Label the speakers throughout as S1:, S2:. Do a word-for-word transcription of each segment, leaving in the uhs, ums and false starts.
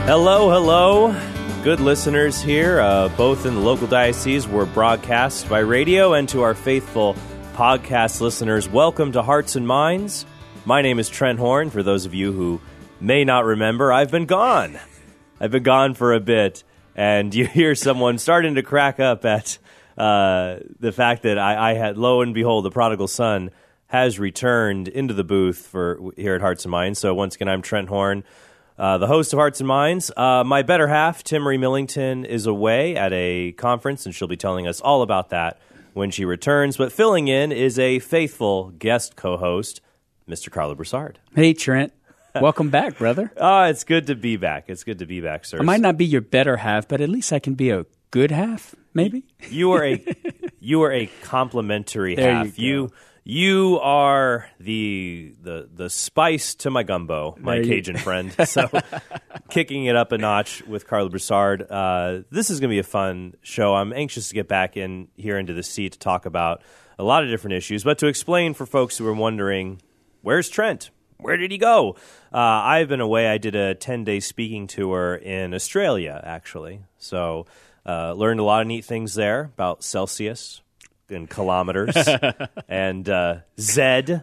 S1: Hello, hello. Good listeners here, uh, both in the local diocese. We're broadcast by radio, and to our faithful podcast listeners, welcome to Hearts and Minds. My name is Trent Horn. For those of you who may not remember, I've been gone. I've been gone for a bit, and you hear someone starting to crack up at uh, the fact that I, I had, lo and behold, the prodigal son has returned into the booth for here at Hearts and Minds. So once again, I'm Trent Horn. Uh, the host of Hearts and Minds. Uh, my better half, Timmery Millington, is away at a conference, and she'll be telling us all about that when she returns. But filling in is a faithful guest co-host, Mister Carlo Broussard.
S2: Hey, Trent. Welcome back, brother.
S1: Oh, it's good to be back. It's good to be back, sir.
S2: I might not be your better half, but at least I can be a good half, maybe?
S1: You are a you are a complimentary
S2: There
S1: half.
S2: you
S1: You you are the the the spice to my gumbo, my
S2: There you-
S1: Cajun friend. So kicking it up a notch with Carla Broussard. Uh, this is going to be a fun show. I'm anxious to get back in here into the seat to talk about a lot of different issues, but to explain for folks who are wondering, where's Trent? Where did he go? Uh, I've been away. I did a ten-day speaking tour in Australia, actually. So uh, learned a lot of neat things there about Celsius and kilometers. and uh, Zed.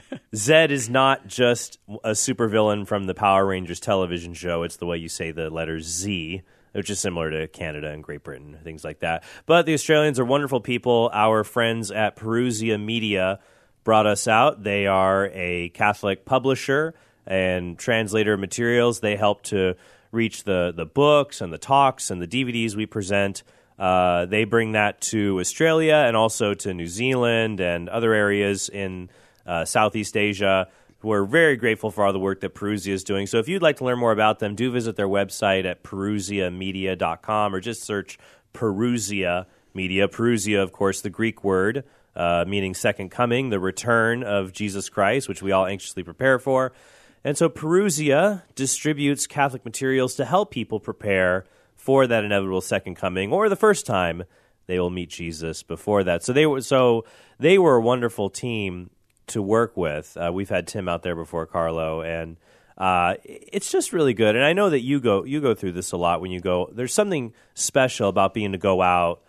S1: Zed is not just a supervillain from the Power Rangers television show. It's the way you say the letter Z, which is similar to Canada and Great Britain, things like that. But the Australians are wonderful people. Our friends at Perusia Media brought us out. They are a Catholic publisher and translator of materials. They help to reach the, the books and the talks and the D V Ds we present. Uh, they bring that to Australia and also to New Zealand and other areas in uh, Southeast Asia. We're very grateful for all the work that Perusia is doing. So if you'd like to learn more about them, do visit their website at perusia media dot com or just search Perusia Media. Perusia, of course, the Greek word uh, meaning second coming, the return of Jesus Christ, which we all anxiously prepare for. And so Perusia distributes Catholic materials to help people prepare for that inevitable second coming, or the first time they will meet Jesus before that. So they were so they were a wonderful team to work with. Uh, we've had Tim out there before, Carlo, and uh, it's just really good. And I know that you go you go through this a lot when you go. There's something special about being to go out,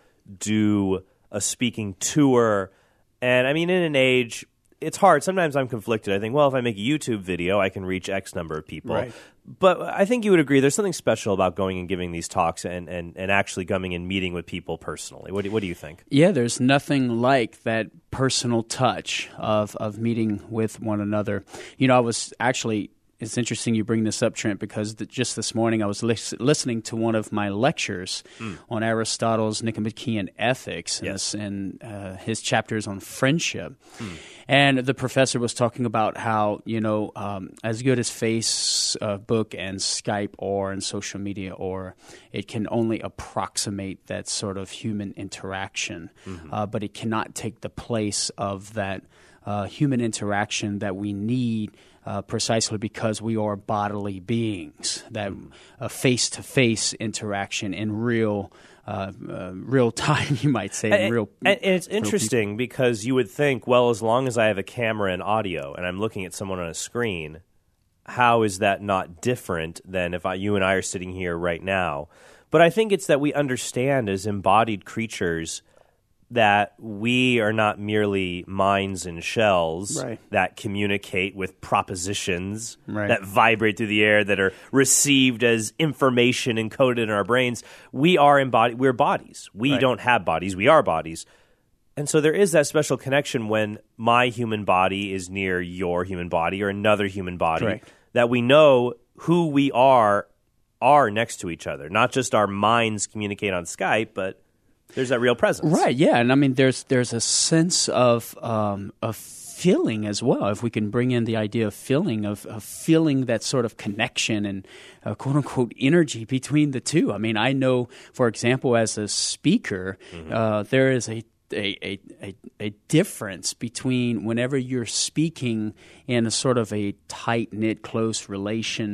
S1: do a speaking tour, and I mean, in an age, it's hard. Sometimes I'm conflicted. I think, well, if I make a YouTube video, I can reach X number of people.
S2: Right.
S1: But I think you would agree there's something special about going and giving these talks and, and, and actually coming and meeting with people personally. What do, what do you think?
S2: Yeah, there's nothing like that personal touch of, of meeting with one another. You know, I was actually... It's interesting you bring this up, Trent, because the, just this morning I was lis- listening to one of my lectures mm. on Aristotle's Nicomachean Ethics
S1: yes.
S2: and, and uh, his chapters on friendship.
S1: Mm.
S2: And the professor was talking about how, you know, um, as good as Facebook and Skype or and social media or, it can only approximate that sort of human interaction, mm-hmm. uh, but it cannot take the place of that uh, human interaction that we need Uh, precisely because we are bodily beings, that uh, face-to-face interaction in real uh, uh, real time, you might say.
S1: And,
S2: real,
S1: and, and it's interesting because you would think, well, as long as I have a camera and audio and I'm looking at someone on a screen, how is that not different than if I, you and I are sitting here right now? But I think it's that we understand as embodied creatures that we are not merely minds and shells
S2: right.
S1: that communicate with propositions
S2: right.
S1: that vibrate through the air, that are received as information encoded in our brains. We are embodied. We're bodies. We
S2: right.
S1: don't have bodies. We are bodies. And so there is that special connection when my human body is near your human body or another human body,
S2: Correct.
S1: that we know who we are are next to each other. Not just our minds communicate on Skype, but there's that real presence.
S2: Right, yeah. And I mean, there's there's a sense of um, of feeling as well, if we can bring in the idea of feeling, of, of feeling that sort of connection and uh, quote-unquote energy between the two. I mean, I know, for example, as a speaker, mm-hmm. uh, there is a A, a, a difference between whenever you're speaking in a sort of a tight-knit, close relation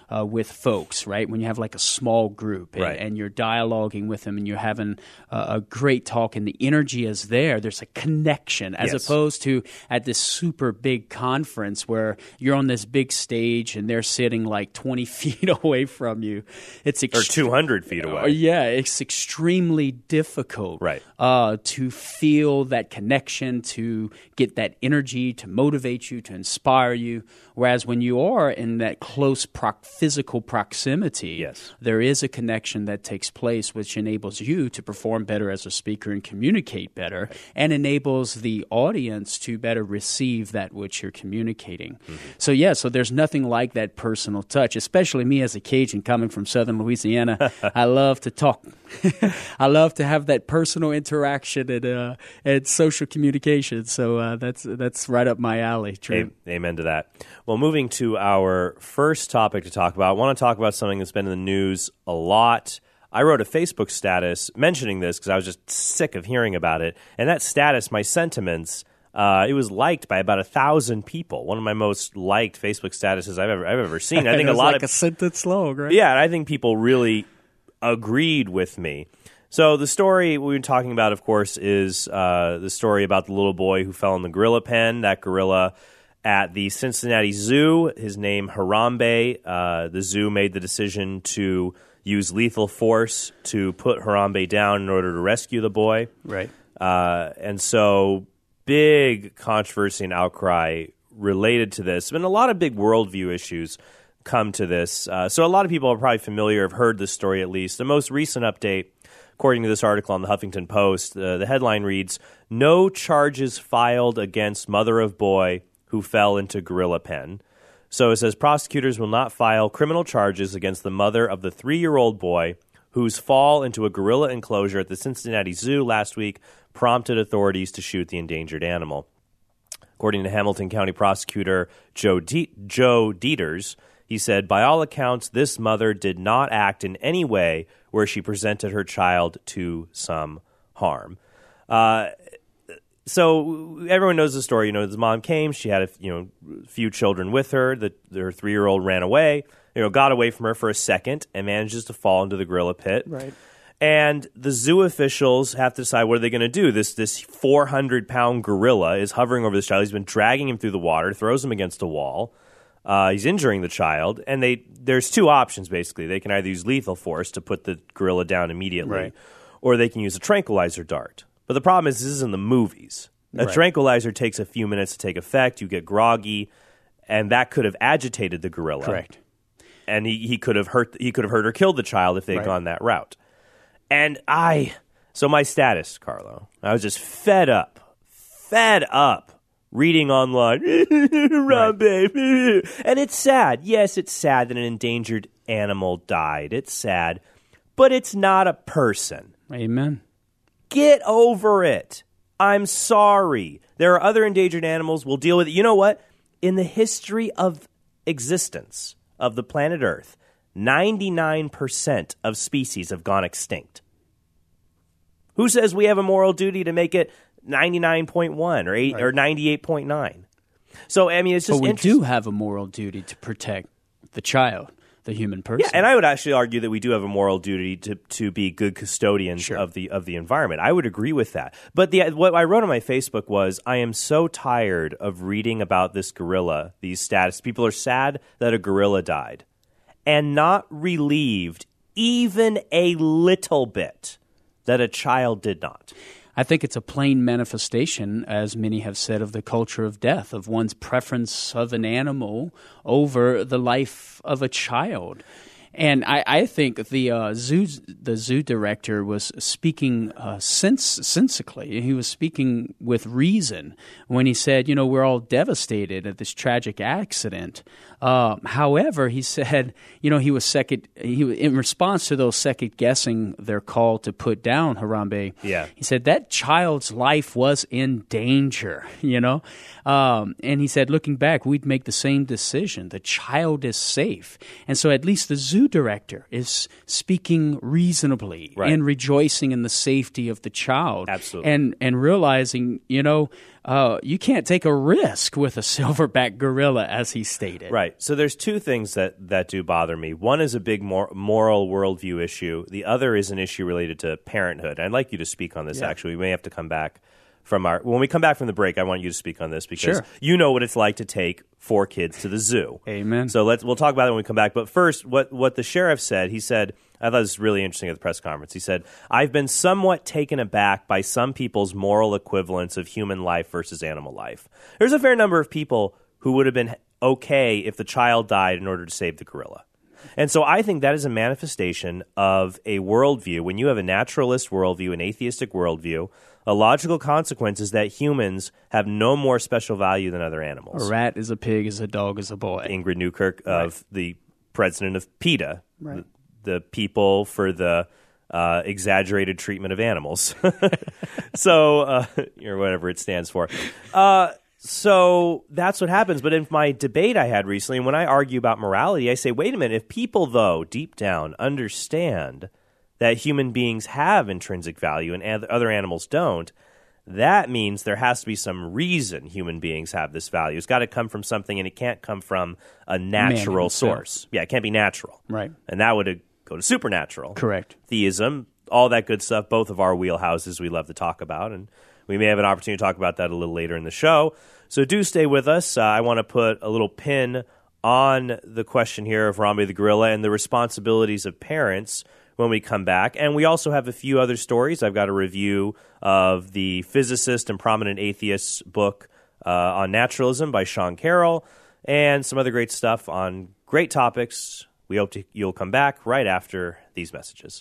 S2: uh, with folks, right? When you have like a small group and,
S1: right.
S2: and you're dialoguing with them and you're having uh, a great talk and the energy is there, there's a connection as
S1: yes.
S2: opposed to at this super big conference where you're on this big stage and they're sitting like twenty feet away from you. It's ext-
S1: or two hundred feet away.
S2: Uh, yeah, it's extremely difficult
S1: right.
S2: uh, to feel that connection, to get that energy, to motivate you, to inspire you. Whereas when you are in that close pro- physical proximity,
S1: yes.
S2: there is a connection that takes place which enables you to perform better as a speaker and communicate better, right. and enables the audience to better receive that which you're communicating. Mm-hmm. So yeah, so there's nothing like that personal touch, especially me as a Cajun coming from southern Louisiana. I love to talk. I love to have that personal interaction and, uh, and social communication. So uh, that's that's right up my alley. True.
S1: Amen to that. Well, moving to our first topic to talk about, I want to talk about something that's been in the news a lot. I wrote a Facebook status mentioning this because I was just sick of hearing about it. And that status, my sentiments, uh, it was liked by about a thousand people. One of my most liked Facebook statuses I've ever I've ever seen. I think
S2: it
S1: a
S2: was
S1: lot
S2: like
S1: of
S2: a sentence long, right?
S1: Yeah, and I think people really agreed with me. So the story we've been talking about, of course, is uh, the story about the little boy who fell in the gorilla pen. That gorilla at the Cincinnati Zoo, his name Harambe. Uh, the zoo made the decision to use lethal force to put Harambe down in order to rescue the boy.
S2: Right.
S1: Uh, and so big controversy and outcry related to this. And a lot of big worldview issues come to this. Uh, so a lot of people are probably familiar, have heard this story at least. The most recent update, according to this article on the Huffington Post, uh, the headline reads, "No charges filed against mother of boy who fell into gorilla pen." So it says prosecutors will not file criminal charges against the mother of the three-year-old boy whose fall into a gorilla enclosure at the Cincinnati Zoo last week prompted authorities to shoot the endangered animal. According to Hamilton County Prosecutor Joe, De- Joe Dieters, he said, "By all accounts, this mother did not act in any way where she presented her child to some harm." Uh, so everyone knows the story. You know, the mom came. She had a you know few children with her. The, her three-year-old ran away. You know, got away from her for a second and manages to fall into the gorilla pit.
S2: Right.
S1: And the zoo officials have to decide what are they going to do. This this four hundred pound gorilla is hovering over this child. He's been dragging him through the water, throws him against a wall. Uh, he's injuring the child, and they there's two options, basically. They can either use lethal force to put the gorilla down immediately,
S2: right.
S1: or they can use a tranquilizer dart. But the problem is this is in the movies. A
S2: right.
S1: tranquilizer takes a few minutes to take effect. You get groggy, and that could have agitated the gorilla.
S2: Correct.
S1: And he, he could have hurt he could have hurt or killed the child if they had
S2: right.
S1: gone that route. And I, so my status, Carlo, I was just fed up, fed up. Reading online, Rob, babe. And it's sad. Yes, it's sad that an endangered animal died. It's sad. But it's not a person.
S2: Amen.
S1: Get over it. I'm sorry. There are other endangered animals. We'll deal with it. You know what? In the history of existence of the planet Earth, ninety-nine percent of species have gone extinct. Who says we have a moral duty to make it ninety-nine point one or eight right. or ninety-eight point nine? So, I mean, it's just
S2: But we
S1: interesting.
S2: do have a moral duty to protect the child, the human person.
S1: Yeah, and I would actually argue that we do have a moral duty to, to be good custodians
S2: sure.
S1: of the of the environment. I would agree with that. But the what I wrote on my Facebook was, I am so tired of reading about this gorilla, these status. People are sad that a gorilla died and not relieved even a little bit that a child did not.
S2: I think it's a plain manifestation, as many have said, of the culture of death, of one's preference of an animal over the life of a child. And I, I think the uh, zoo the zoo director was speaking uh, sens- sensically. He was speaking with reason when he said, you know, we're all devastated at this tragic accident. Uh, however, he said, you know, he was second. He in response to those second guessing their call to put down Harambe.
S1: Yeah.
S2: He said that child's life was in danger. You know, um, and he said, looking back, we'd make the same decision. The child is safe, and so at least the zoo zoo director is speaking reasonably
S1: right.
S2: and rejoicing in the safety of the child.
S1: Absolutely.
S2: And, and realizing, you know, uh, you can't take a risk with a silverback gorilla, as he stated.
S1: Right. So there's two things that, that do bother me. One is a big mor- moral worldview issue. The other is an issue related to parenthood. I'd like you to speak on this, yeah. actually. We may have to come back from our... When we come back from the break, I want you to speak on this because
S2: sure.
S1: you know what it's like to take four kids to the zoo.
S2: Amen.
S1: So let's we'll talk about it when we come back. But first, what, what the sheriff said, he said... I thought it was really interesting at the press conference. He said, I've been somewhat taken aback by some people's moral equivalence of human life versus animal life. There's a fair number of people who would have been okay if the child died in order to save the gorilla. And so I think that is a manifestation of a worldview. When you have a naturalist worldview, an atheistic worldview, a logical consequence is that humans have no more special value than other animals.
S2: A rat is a pig, is a dog, is a boy.
S1: Ingrid Newkirk of right. the president of PETA.
S2: Right.
S1: The people for the uh, exaggerated treatment of animals. so, uh, or whatever it stands for. Uh, so that's what happens. But in my debate I had recently, and when I argue about morality, I say, wait a minute, if people, though, deep down understand that human beings have intrinsic value and other animals don't, that means there has to be some reason human beings have this value. It's got to come from something, and it can't come from a natural source. Yeah, it can't be natural.
S2: Right.
S1: And that would go to supernatural.
S2: Correct.
S1: Theism, all that good stuff, both of our wheelhouses we love to talk about, and we may have an opportunity to talk about that a little later in the show. So do stay with us. Uh, I want to put a little pin on the question here of Harambe the gorilla and the responsibilities of parents when we come back. And we also have a few other stories. I've got a review of the physicist and prominent atheist's book uh, on naturalism by Sean Carroll, and some other great stuff on great topics. We hope to, you'll come back right after these messages.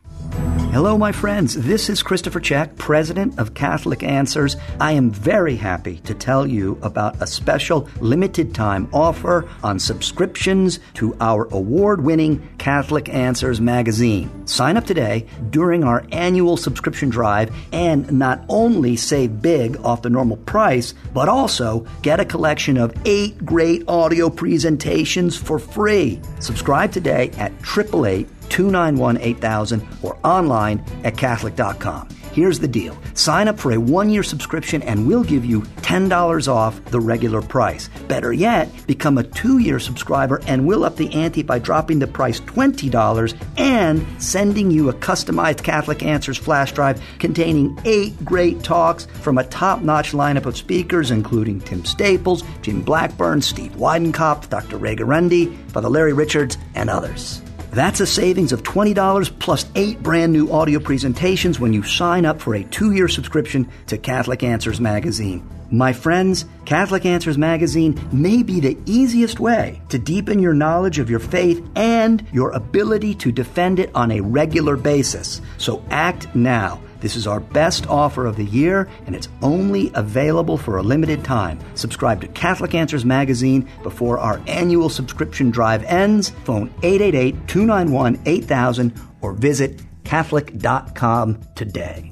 S3: Hello, my friends. This is Christopher Check, president of Catholic Answers. I am very happy to tell you about a special limited-time offer on subscriptions to our award-winning Catholic Answers magazine. Sign up today during our annual subscription drive and not only save big off the normal price, but also get a collection of eight great audio presentations for free. Subscribe today at eight eight eight, two nine one, eight thousand or online at Catholic dot com. Here's the deal. Sign up for a one-year subscription and we'll give you ten dollars off the regular price. Better yet, become a two-year subscriber and we'll up the ante by dropping the price twenty dollars and sending you a customized Catholic Answers flash drive containing eight great talks from a top-notch lineup of speakers including Tim Staples, Jim Blackburn, Steve Weidenkopf, Doctor Ray Garundi, Father Larry Richards, and others. That's a savings of twenty dollars plus eight brand new audio presentations when you sign up for a two-year subscription to Catholic Answers magazine. My friends, Catholic Answers magazine may be the easiest way to deepen your knowledge of your faith and your ability to defend it on a regular basis. So act now. This is our best offer of the year, and it's only available for a limited time. Subscribe to Catholic Answers magazine before our annual subscription drive ends. Phone eight eight eight, two nine one, eight thousand or visit Catholic dot com today.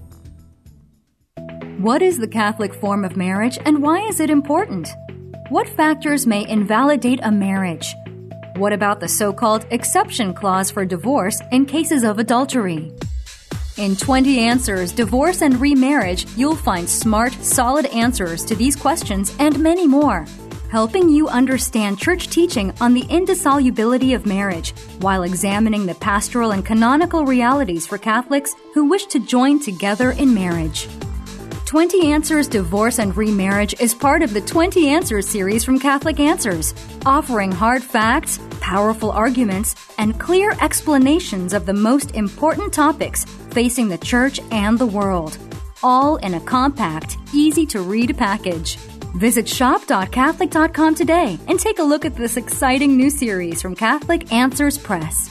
S4: What is the Catholic form of marriage, and why is it important? What factors may invalidate a marriage? What about the so-called exception clause for divorce in cases of adultery? In twenty Answers, Divorce and Remarriage, you'll find smart, solid answers to these questions and many more, helping you understand church teaching on the indissolubility of marriage while examining the pastoral and canonical realities for Catholics who wish to join together in marriage. twenty Answers, Divorce and Remarriage is part of the twenty Answers series from Catholic Answers, offering hard facts, powerful arguments, and clear explanations of the most important topics facing the Church and the world, all in a compact, easy-to-read package. Visit shop dot Catholic dot com today and take a look at this exciting new series from Catholic Answers Press.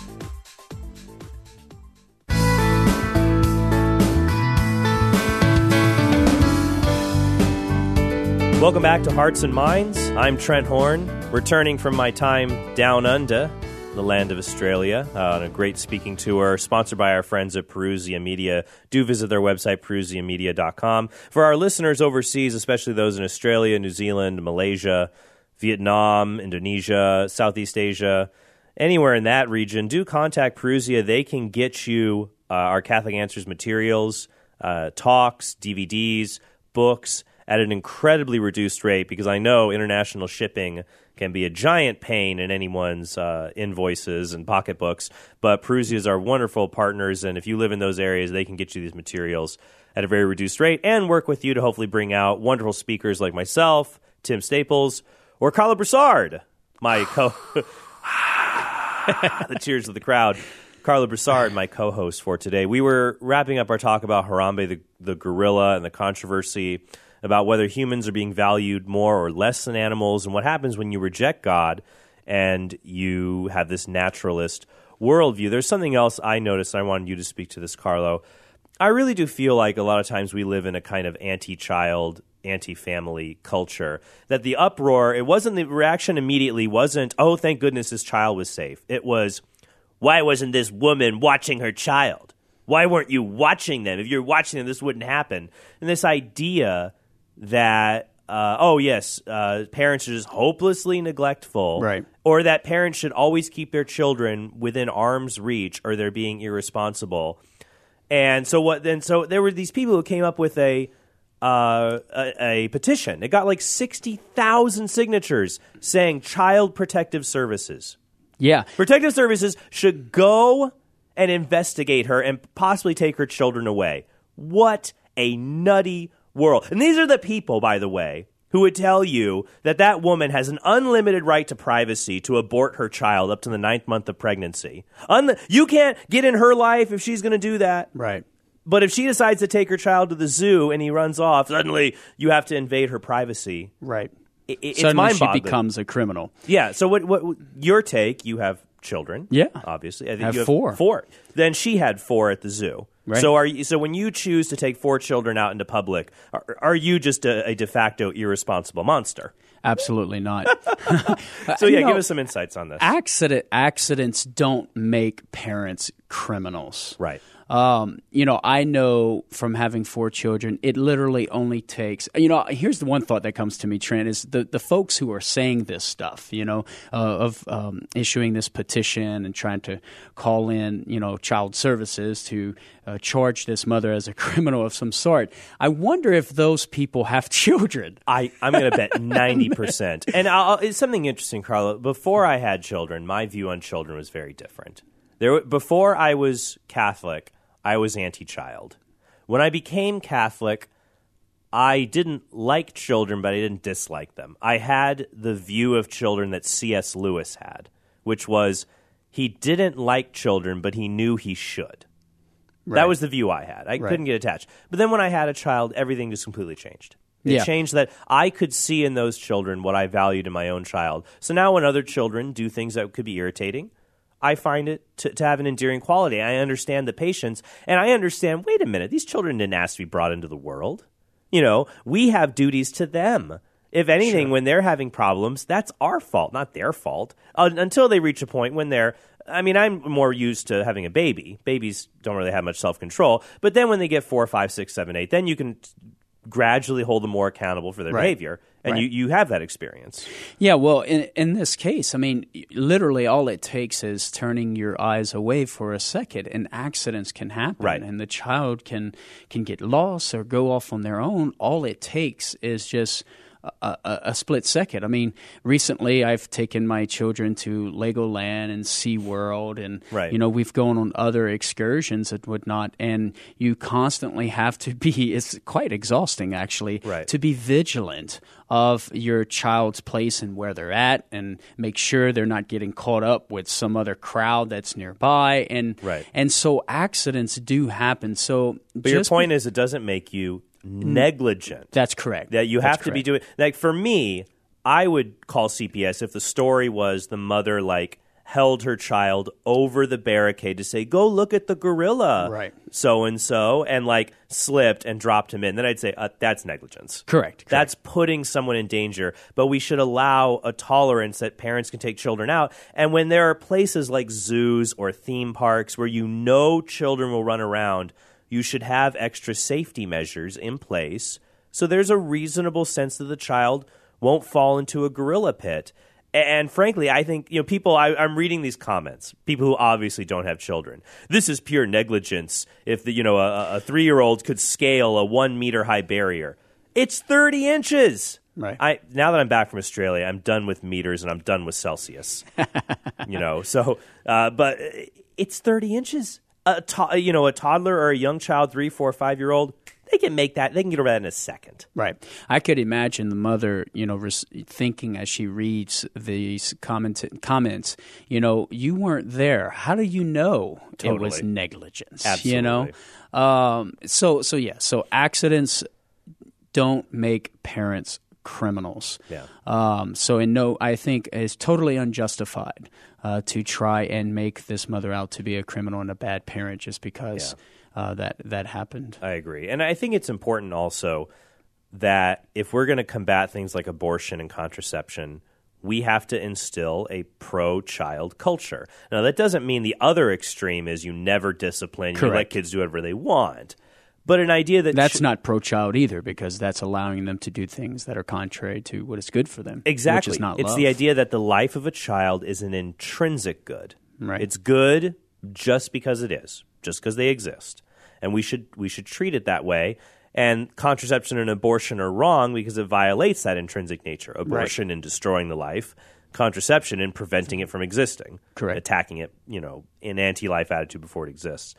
S1: Welcome back to Hearts and Minds. I'm Trent Horn, returning from my time down under, the land of Australia, uh, on a great speaking tour sponsored by our friends at Perusia Media. Do visit their website, perusia media dot com. For our listeners overseas, especially those in Australia, New Zealand, Malaysia, Vietnam, Indonesia, Southeast Asia, anywhere in that region, do contact Perusia. They can get you uh, our Catholic Answers materials, uh, talks, D V Ds, books at an incredibly reduced rate, because I know international shipping can be a giant pain in anyone's uh, invoices and pocketbooks. But Perusia's are wonderful partners, and if you live in those areas, they can get you these materials at a very reduced rate and work with you to hopefully bring out wonderful speakers like myself, Tim Staples, or Carla Broussard, my co... the cheers of the crowd. Carla Broussard, my co-host for today. We were wrapping up our talk about Harambe the, the gorilla and the controversy about whether humans are being valued more or less than animals, and what happens when you reject God and you have this naturalist worldview. There's something else I noticed, and I wanted you to speak to this, Carlo. I really do feel like a lot of times we live in a kind of anti-child, anti-family culture, that the uproar, it wasn't, the reaction immediately wasn't, oh, thank goodness this child was safe. It was, why wasn't this woman watching her child? Why weren't you watching them? If you're watching them, this wouldn't happen. And this idea that, uh, oh, yes, uh, parents are just hopelessly neglectful.
S2: Right.
S1: Or that parents should always keep their children within arm's reach or they're being irresponsible. And so what? Then so there were these people who came up with a uh, a, a petition. It got like sixty thousand signatures saying Child Protective Services.
S2: Yeah.
S1: Protective Services should go and investigate her and possibly take her children away. What a nutty world. And these are the people, by the way, who would tell you that that woman has an unlimited right to privacy to abort her child up to the ninth month of pregnancy. Un- you can't get in her life if she's going to do that.
S2: Right.
S1: But if she decides to take her child to the zoo and he runs off, suddenly you have to invade her privacy.
S2: Right.
S1: It, it's
S2: Suddenly she
S1: mind-boggling.
S2: becomes a criminal.
S1: Yeah. So what? What? Your take? You have children.
S2: Yeah.
S1: Obviously, I think
S2: have
S1: you have
S2: four.
S1: Four. Then she had four at the zoo.
S2: Right.
S1: So are you? So when you choose to take four children out into public, are, are you just a, a de facto irresponsible monster?
S2: Absolutely not.
S1: So yeah,
S2: You know,
S1: give us some insights on this.
S2: Accident accidents don't make parents criminals.
S1: Right.
S2: Um, you know, I know from having four children, it literally only takes, you know, here's the one thought that comes to me, Trent, is the, the folks who are saying this stuff, you know, uh, of um, issuing this petition and trying to call in, you know, child services to uh, charge this mother as a criminal of some sort. I wonder if those people have children.
S1: I, I'm going to bet ninety percent. And I'll, it's something interesting, Carla. Before I had children, my view on children was very different. There, before I was Catholic, I was anti-child. When I became Catholic, I didn't like children, but I didn't dislike them. I had the view of children that C S Lewis had, which was he didn't like children, but he knew he should. Right. That was the view I had. I right. couldn't get attached. But then when I had a child, everything just completely changed. It yeah. changed that I could see in those children what I valued in my own child. So now when other children do things that could be irritating, I find it to, to have an endearing quality. I understand the patience, and I understand, wait a minute, these children didn't ask to be brought into the world. You know, we have duties to them. If anything, sure. when they're having problems, that's our fault, not their fault, uh, until they reach a point when they're, I mean, I'm more used to having a baby. Babies don't really have much self-control. But then when they get four, five, six, seven, eight, then you can gradually hold them more accountable for their
S2: right.
S1: behavior. And
S2: right.
S1: you, you have that experience.
S2: Yeah, well, in in this case, I mean, literally all it takes is turning your eyes away for a second, and accidents can happen.
S1: Right.
S2: And the child can can get lost or go off on their own. All it takes is just A, a, a split second. I mean, recently I've taken my children to Legoland and SeaWorld, and
S1: right.
S2: you know, we've gone on other excursions and whatnot, and you constantly have to be, it's quite exhausting actually,
S1: right.
S2: to be vigilant of your child's place and where they're at, and make sure they're not getting caught up with some other crowd that's nearby. And
S1: right.
S2: and so accidents do happen. So
S1: But your point be- is it doesn't make you negligent.
S2: That's correct.
S1: That you have
S2: That's
S1: to
S2: correct.
S1: be doing. Like for me, I would call C P S if the story was the mother like held her child over the barricade to say, "Go look at the gorilla,"
S2: right?
S1: So and so, and like slipped and dropped him in. Then I'd say uh, that's negligence.
S2: Correct, correct.
S1: That's putting someone in danger. But we should allow a tolerance that parents can take children out. And when there are places like zoos or theme parks where you know children will run around, you should have extra safety measures in place so there's a reasonable sense that the child won't fall into a gorilla pit. And frankly, I think, you know, people, I, I'm reading these comments, people who obviously don't have children. This is pure negligence if, the, you know, a, a three-year-old could scale a one-meter-high barrier. It's thirty inches.
S2: Right.
S1: I Now that I'm back from Australia, I'm done with meters and I'm done with Celsius. you know, so, uh, but it's thirty inches. A to- you know, a toddler or a young child, three, four, five-year-old, they can make that. They can get over that in a second.
S2: Right. I could imagine the mother, you know, res- thinking as she reads these comment- comments, you know, you weren't there. How do you know
S1: Totally.
S2: it was negligence?
S1: Absolutely.
S2: You know? Um, so, so yeah. So accidents don't make parents criminals.
S1: Yeah.
S2: Um, so in no, I think it's totally unjustified uh, to try and make this mother out to be a criminal and a bad parent just because
S1: Yeah.
S2: uh, that that happened.
S1: I agree. And I think it's important also that if we're going to combat things like abortion and contraception, we have to instill a pro-child culture. Now, that doesn't mean the other extreme is you never discipline, you let
S2: Correct.
S1: kids do whatever they want. But an idea that
S2: That's
S1: sh-
S2: not pro-child either, because that's allowing them to do things that are contrary to what is good for them.
S1: Exactly.
S2: Which is not
S1: it's
S2: love.
S1: the idea that the life of a child is an intrinsic good.
S2: Right.
S1: It's good just because it is, just because they exist. And we should we should treat it that way. And contraception and abortion are wrong because it violates that intrinsic nature. Abortion in destroying the life, contraception in preventing it from existing.
S2: Correct.
S1: Attacking it, you know, in anti-life attitude before it exists.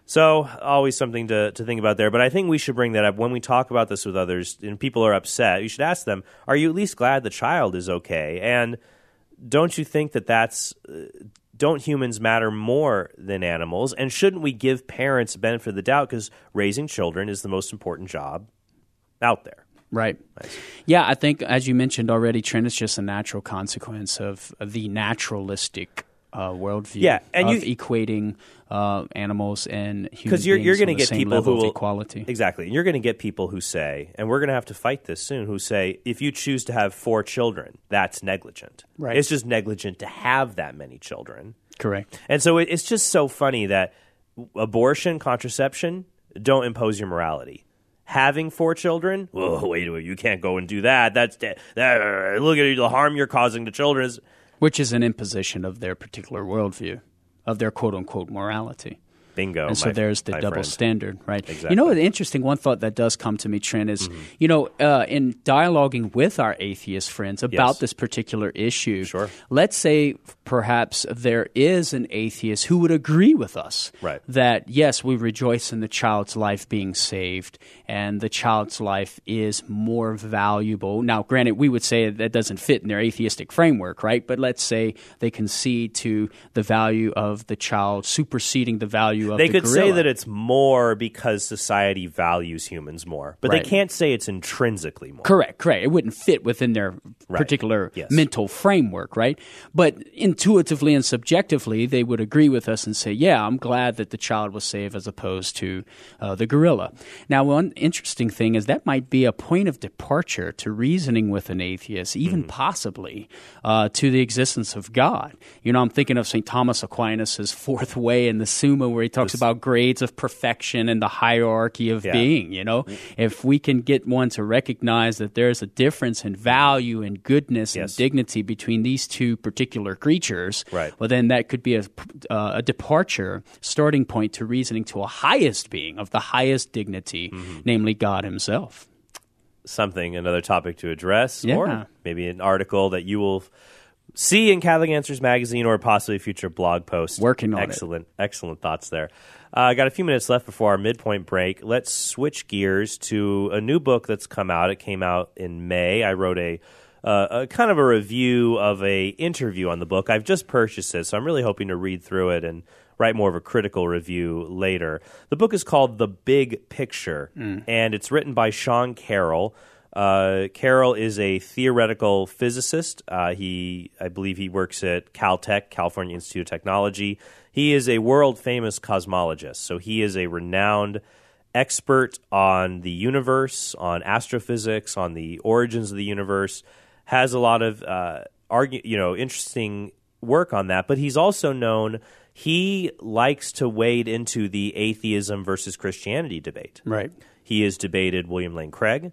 S1: So always something to, to think about there. But I think we should bring that up when we talk about this with others and people are upset. You should ask them, are you at least glad the child is okay? And don't you think that that's uh, – don't humans matter more than animals? And shouldn't we give parents the benefit of the doubt because raising children is the most important job out there?
S2: Right. Yeah, I think, as you mentioned already, Trent, it's just a natural consequence of, of the naturalistic uh, worldview
S1: Yeah, and
S2: of
S1: you-
S2: equating uh, animals and human
S1: Because you're, you're
S2: going to
S1: get
S2: same
S1: people
S2: level
S1: who
S2: of
S1: will
S2: equality.
S1: Exactly. You're going to get people who say, and we're going to have to fight this soon, who say, if you choose to have four children, that's negligent.
S2: Right.
S1: It's just negligent to have that many children.
S2: Correct.
S1: And so it, it's just so funny that abortion, contraception, don't impose your morality. Having four children, whoa, wait a minute, you can't go and do that. That's that, look at the harm you're causing to children.
S2: Which is an imposition of their particular worldview, of their quote-unquote morality.
S1: Bingo.
S2: And so
S1: my-
S2: there's the
S1: my
S2: double
S1: friend.
S2: standard, right?
S1: Exactly.
S2: You know, the interesting one thought that does come to me, Trent, is,
S1: Mm-hmm.
S2: you know, uh, in dialoguing with our atheist friends about
S1: Yes.
S2: this particular issue,
S1: Sure.
S2: let's say perhaps there is an atheist who would agree with us
S1: Right.
S2: that, yes, we rejoice in the child's life being saved and the child's life is more valuable. Now, granted, we would say that doesn't fit in their atheistic framework, right? But let's say they concede to the value of the child superseding the value of
S1: They
S2: the
S1: could say
S2: gorilla.
S1: that it's more because society values humans more, but
S2: Right.
S1: they can't say it's intrinsically more.
S2: Correct, correct. It wouldn't fit within their
S1: Right.
S2: particular
S1: Yes.
S2: mental framework, right? But intuitively and subjectively, they would agree with us and say, yeah, I'm glad that the child was saved as opposed to uh, the gorilla. Now, one interesting thing is that might be a point of departure to reasoning with an atheist, even
S1: Mm-hmm.
S2: possibly uh, to the existence of God. You know, I'm thinking of Saint Thomas Aquinas' Fourth Way in the Summa, where he talks about grades of perfection and the hierarchy of
S1: Yeah.
S2: being. You know, if we can get one to recognize that there's a difference in value and goodness
S1: Yes.
S2: and dignity between these two particular creatures,
S1: Right.
S2: well, then that could be a, uh, a departure, starting point to reasoning to a highest being of the highest dignity,
S1: Mm-hmm.
S2: namely God Himself.
S1: Something, another topic to address,
S2: Yeah.
S1: or maybe an article that you will see in Catholic Answers magazine or possibly a future blog post.
S2: Working on it.
S1: excellent, Excellent thoughts there. Uh, I got a few minutes left before our midpoint break. Let's switch gears to a new book that's come out. It came out in May. I wrote a, uh, a kind of a review of a interview on the book. I've just purchased it, so I'm really hoping to read through it and write more of a critical review later. The book is called The Big Picture, and it's written by Sean Carroll. Uh, Carroll is a theoretical physicist. Uh, he, I believe, he works at Caltech, California Institute of Technology. He is a world-famous cosmologist, so he is a renowned expert on the universe, on astrophysics, on the origins of the universe. Has a lot of uh, argue, you know, interesting work on that. But he's also known. He likes to wade into the atheism versus Christianity debate.
S2: Right.
S1: He has debated William Lane Craig.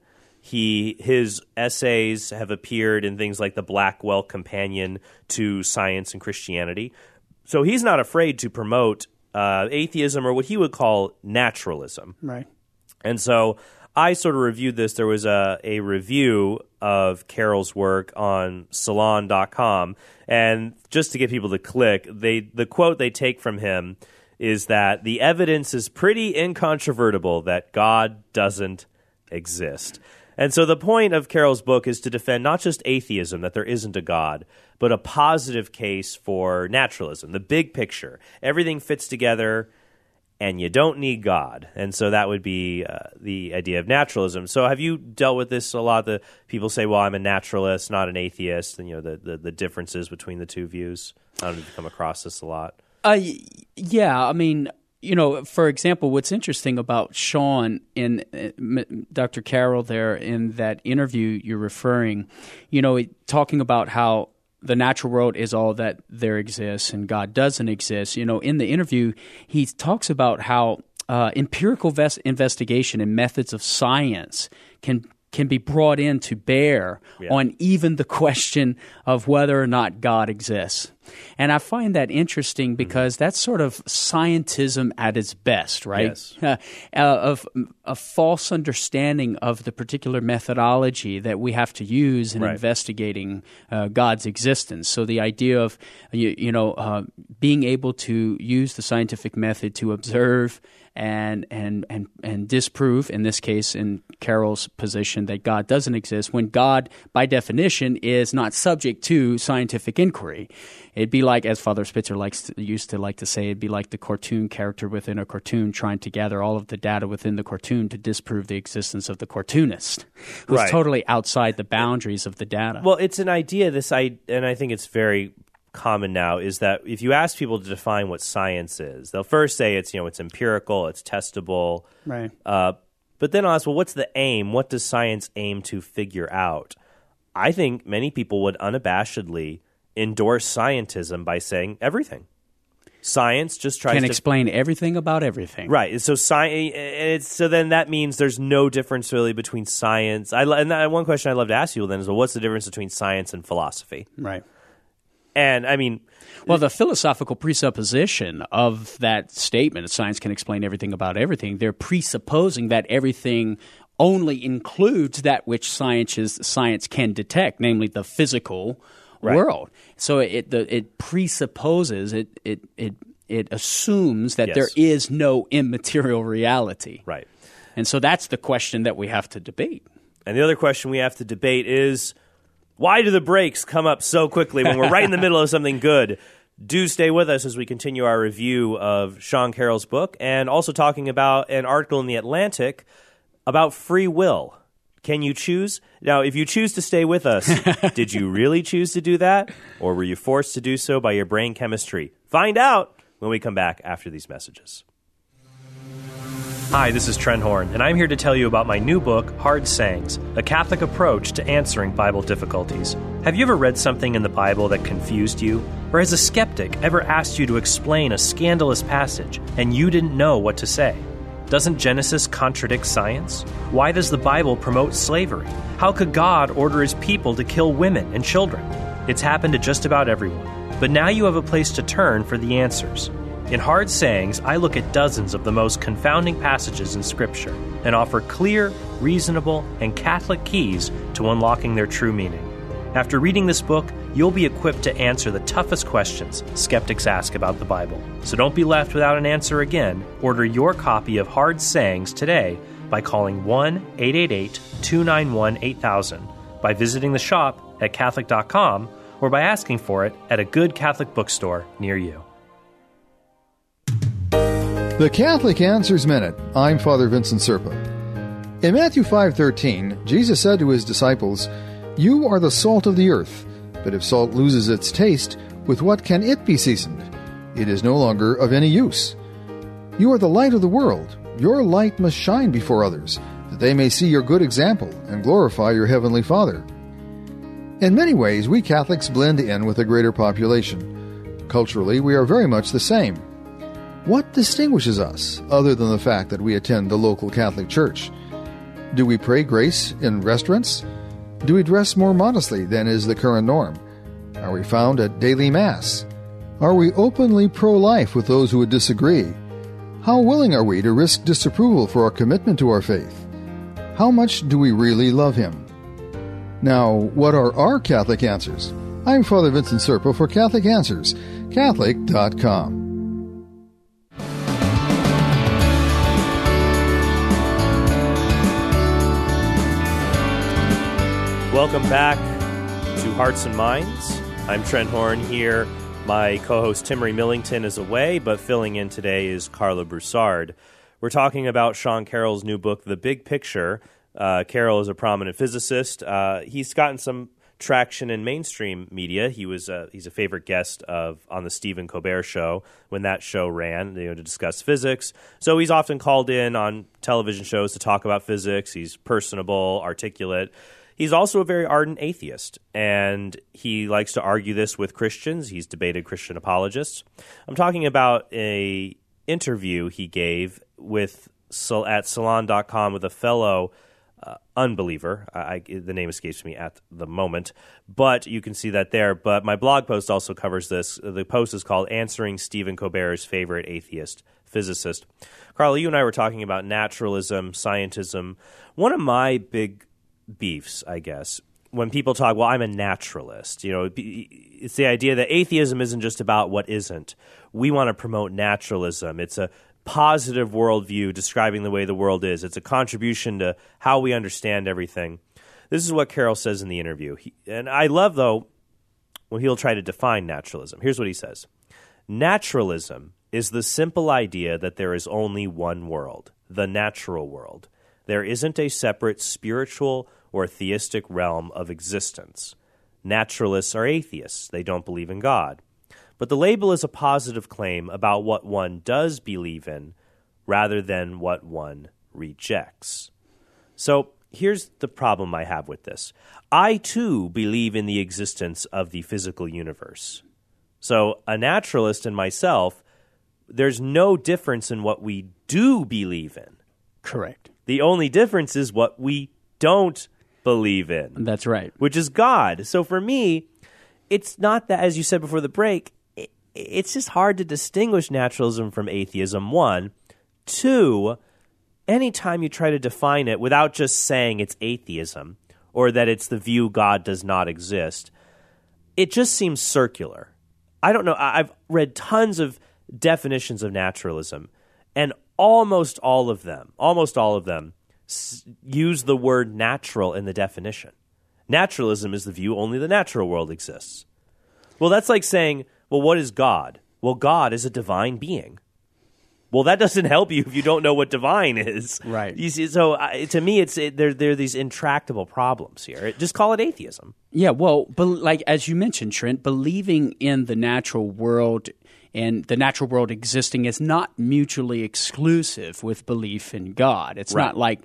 S1: He his essays have appeared in things like the Blackwell Companion to Science and Christianity. So he's not afraid to promote uh, atheism or what he would call naturalism.
S2: Right.
S1: And so I sort of reviewed this. There was a, a review of Carroll's work on Salon dot com. And just to get people to click, they the quote they take from him is that the evidence is pretty incontrovertible that God doesn't exist. And so the point of Carroll's book is to defend not just atheism, that there isn't a God, but a positive case for naturalism, the big picture. Everything fits together, and you don't need God. And so that would be uh, the idea of naturalism. So have you dealt with this a lot? The people say, well, I'm a naturalist, not an atheist, and you know the, the, the differences between the two views. I don't know if you come across this a lot.
S2: Uh, yeah, I mean, you know, for example, what's interesting about Sean in uh, Doctor Carroll there in that interview you're referring, you know, talking about how the natural world is all that there exists and God doesn't exist. You know, in the interview, he talks about how uh, empirical ves- investigation and methods of science can can be brought in to bear yeah. on even the question of whether or not God exists. And I find that interesting because mm-hmm. that's sort of scientism at its best, right?
S1: Yes.
S2: Uh, of a false understanding of the particular methodology that we have to use in
S1: right.
S2: investigating uh, God's existence. So the idea of, you, you know, uh, being able to use the scientific method to observe and and and and disprove, in this case, in Carroll's position, that God doesn't exist, when God, by definition, is not subject to scientific inquiry. It'd be like, as Father Spitzer likes to, used to like to say, it'd be like the cartoon character within a cartoon trying to gather all of the data within the cartoon to disprove the existence of the cartoonist, who's
S1: right.
S2: totally outside the boundaries of the data.
S1: Well, it's an idea, this I, and I think it's very common now, is that if you ask people to define what science is, they'll first say it's, you know, it's empirical, it's testable.
S2: Right.
S1: Uh, but then I'll ask, well, what's the aim? What does science aim to figure out? I think many people would unabashedly endorse scientism by saying everything. Science just tries
S2: Can
S1: to
S2: explain everything about everything.
S1: Right. So science. It's so then that means there's no difference really between science. I and that, one question I'd love to ask you then is, well, what's the difference between science and philosophy?
S2: Right.
S1: And I mean,
S2: well, the philosophical presupposition of that statement, science can explain everything about everything, they're presupposing that everything only includes that which science is, science can detect, namely the physical right. world. So it the, it presupposes, it it it it assumes that
S1: yes.
S2: there is no immaterial reality.
S1: Right.
S2: And so that's the question that we have to debate.
S1: And the other question we have to debate is, why do the breaks come up so quickly when we're right in the middle of something good? Do stay with us as we continue our review of Sean Carroll's book and also talking about an article in The Atlantic about free will. Can you choose? Now, if you choose to stay with us, did you really choose to do that? Or were you forced to do so by your brain chemistry? Find out when we come back after these messages. Hi, this is Trent Horn, and I'm here to tell you about my new book, Hard Sayings, A Catholic Approach to Answering Bible Difficulties. Have you ever read something in the Bible that confused you? Or has a skeptic ever asked you to explain a scandalous passage and you didn't know what to say? Doesn't Genesis contradict science? Why does the Bible promote slavery? How could God order his people to kill women and children? It's happened to just about everyone. But now you have a place to turn for the answers. In Hard Sayings, I look at dozens of the most confounding passages in Scripture and offer clear, reasonable, and Catholic keys to unlocking their true meaning. After reading this book, you'll be equipped to answer the toughest questions skeptics ask about the Bible. So don't be left without an answer again. Order your copy of Hard Sayings today by calling one eight eight eight, two nine one, eight thousand, by visiting the shop at Catholic dot com, or by asking for it at a good Catholic bookstore near you.
S5: The Catholic Answers Minute. I'm Father Vincent Serpa. In Matthew five thirteen, Jesus said to his disciples, "You are the salt of the earth, but if salt loses its taste, with what can it be seasoned? It is no longer of any use. You are the light of the world. Your light must shine before others, that they may see your good example and glorify your heavenly Father." In many ways, we Catholics blend in with a greater population. Culturally, we are very much the same. What distinguishes us, other than the fact that we attend the local Catholic Church? Do we pray grace in restaurants? Do we dress more modestly than is the current norm? Are we found at daily Mass? Are we openly pro-life with those who would disagree? How willing are we to risk disapproval for our commitment to our faith? How much do we really love Him? Now, what are our Catholic answers? I'm Father Vincent Serpo for Catholic Answers, Catholic dot com.
S1: Welcome back to Hearts and Minds. I'm Trent Horn here. My co-host Tim Marie Millington is away, but filling in today is Carla Broussard. We're talking about Sean Carroll's new book, The Big Picture. Uh, Carroll is a prominent physicist. Uh, he's gotten some traction in mainstream media. He was uh, he's a favorite guest of on the Stephen Colbert Show when that show ran, you know, to discuss physics. So he's often called in on television shows to talk about physics. He's personable, articulate. He's also a very ardent atheist, and he likes to argue this with Christians. He's debated Christian apologists. I'm talking about a interview he gave with at Salon dot com with a fellow uh, unbeliever. I, the name escapes me at the moment, but you can see that there. But my blog post also covers this. The post is called Answering Stephen Colbert's Favorite Atheist Physicist. Carla, you and I were talking about naturalism, scientism. One of my big beefs, I guess, when people talk, well, I'm a naturalist. You know, it's the idea that atheism isn't just about what isn't. We want to promote naturalism. It's a positive worldview describing the way the world is. It's a contribution to how we understand everything. This is what Carroll says in the interview. He, and I love, though, when he'll try to define naturalism. Here's what he says. Naturalism is the simple idea that there is only one world, the natural world. There isn't a separate spiritual or theistic realm of existence. Naturalists are atheists. They don't believe in God. But the label is a positive claim about what one does believe in rather than what one rejects. So here's the problem I have with this. I, too, believe in the existence of the physical universe. So a naturalist and myself, there's no difference in what we do believe in.
S2: Correct.
S1: The only difference is what we don't believe in.
S2: That's right.
S1: Which is God. So for me, it's not that, as you said before the break, it, it's just hard to distinguish naturalism from atheism, one. Two, anytime you try to define it without just saying it's atheism or that it's the view God does not exist, it just seems circular. I don't know. I've read tons of definitions of naturalism, and almost all of them, almost all of them s- use the word natural in the definition. Naturalism is the view only the natural world exists. Well, that's like saying, well, what is God? Well, God is a divine being. Well, that doesn't help you if you don't know what divine is.
S2: Right.
S1: You see, so uh, to me, it's it, there, there are these intractable problems here. Just call it atheism.
S2: Yeah, well, but like as you mentioned, Trent, believing in the natural world and the natural world existing is not mutually exclusive with belief in God. It's
S1: Right.
S2: not like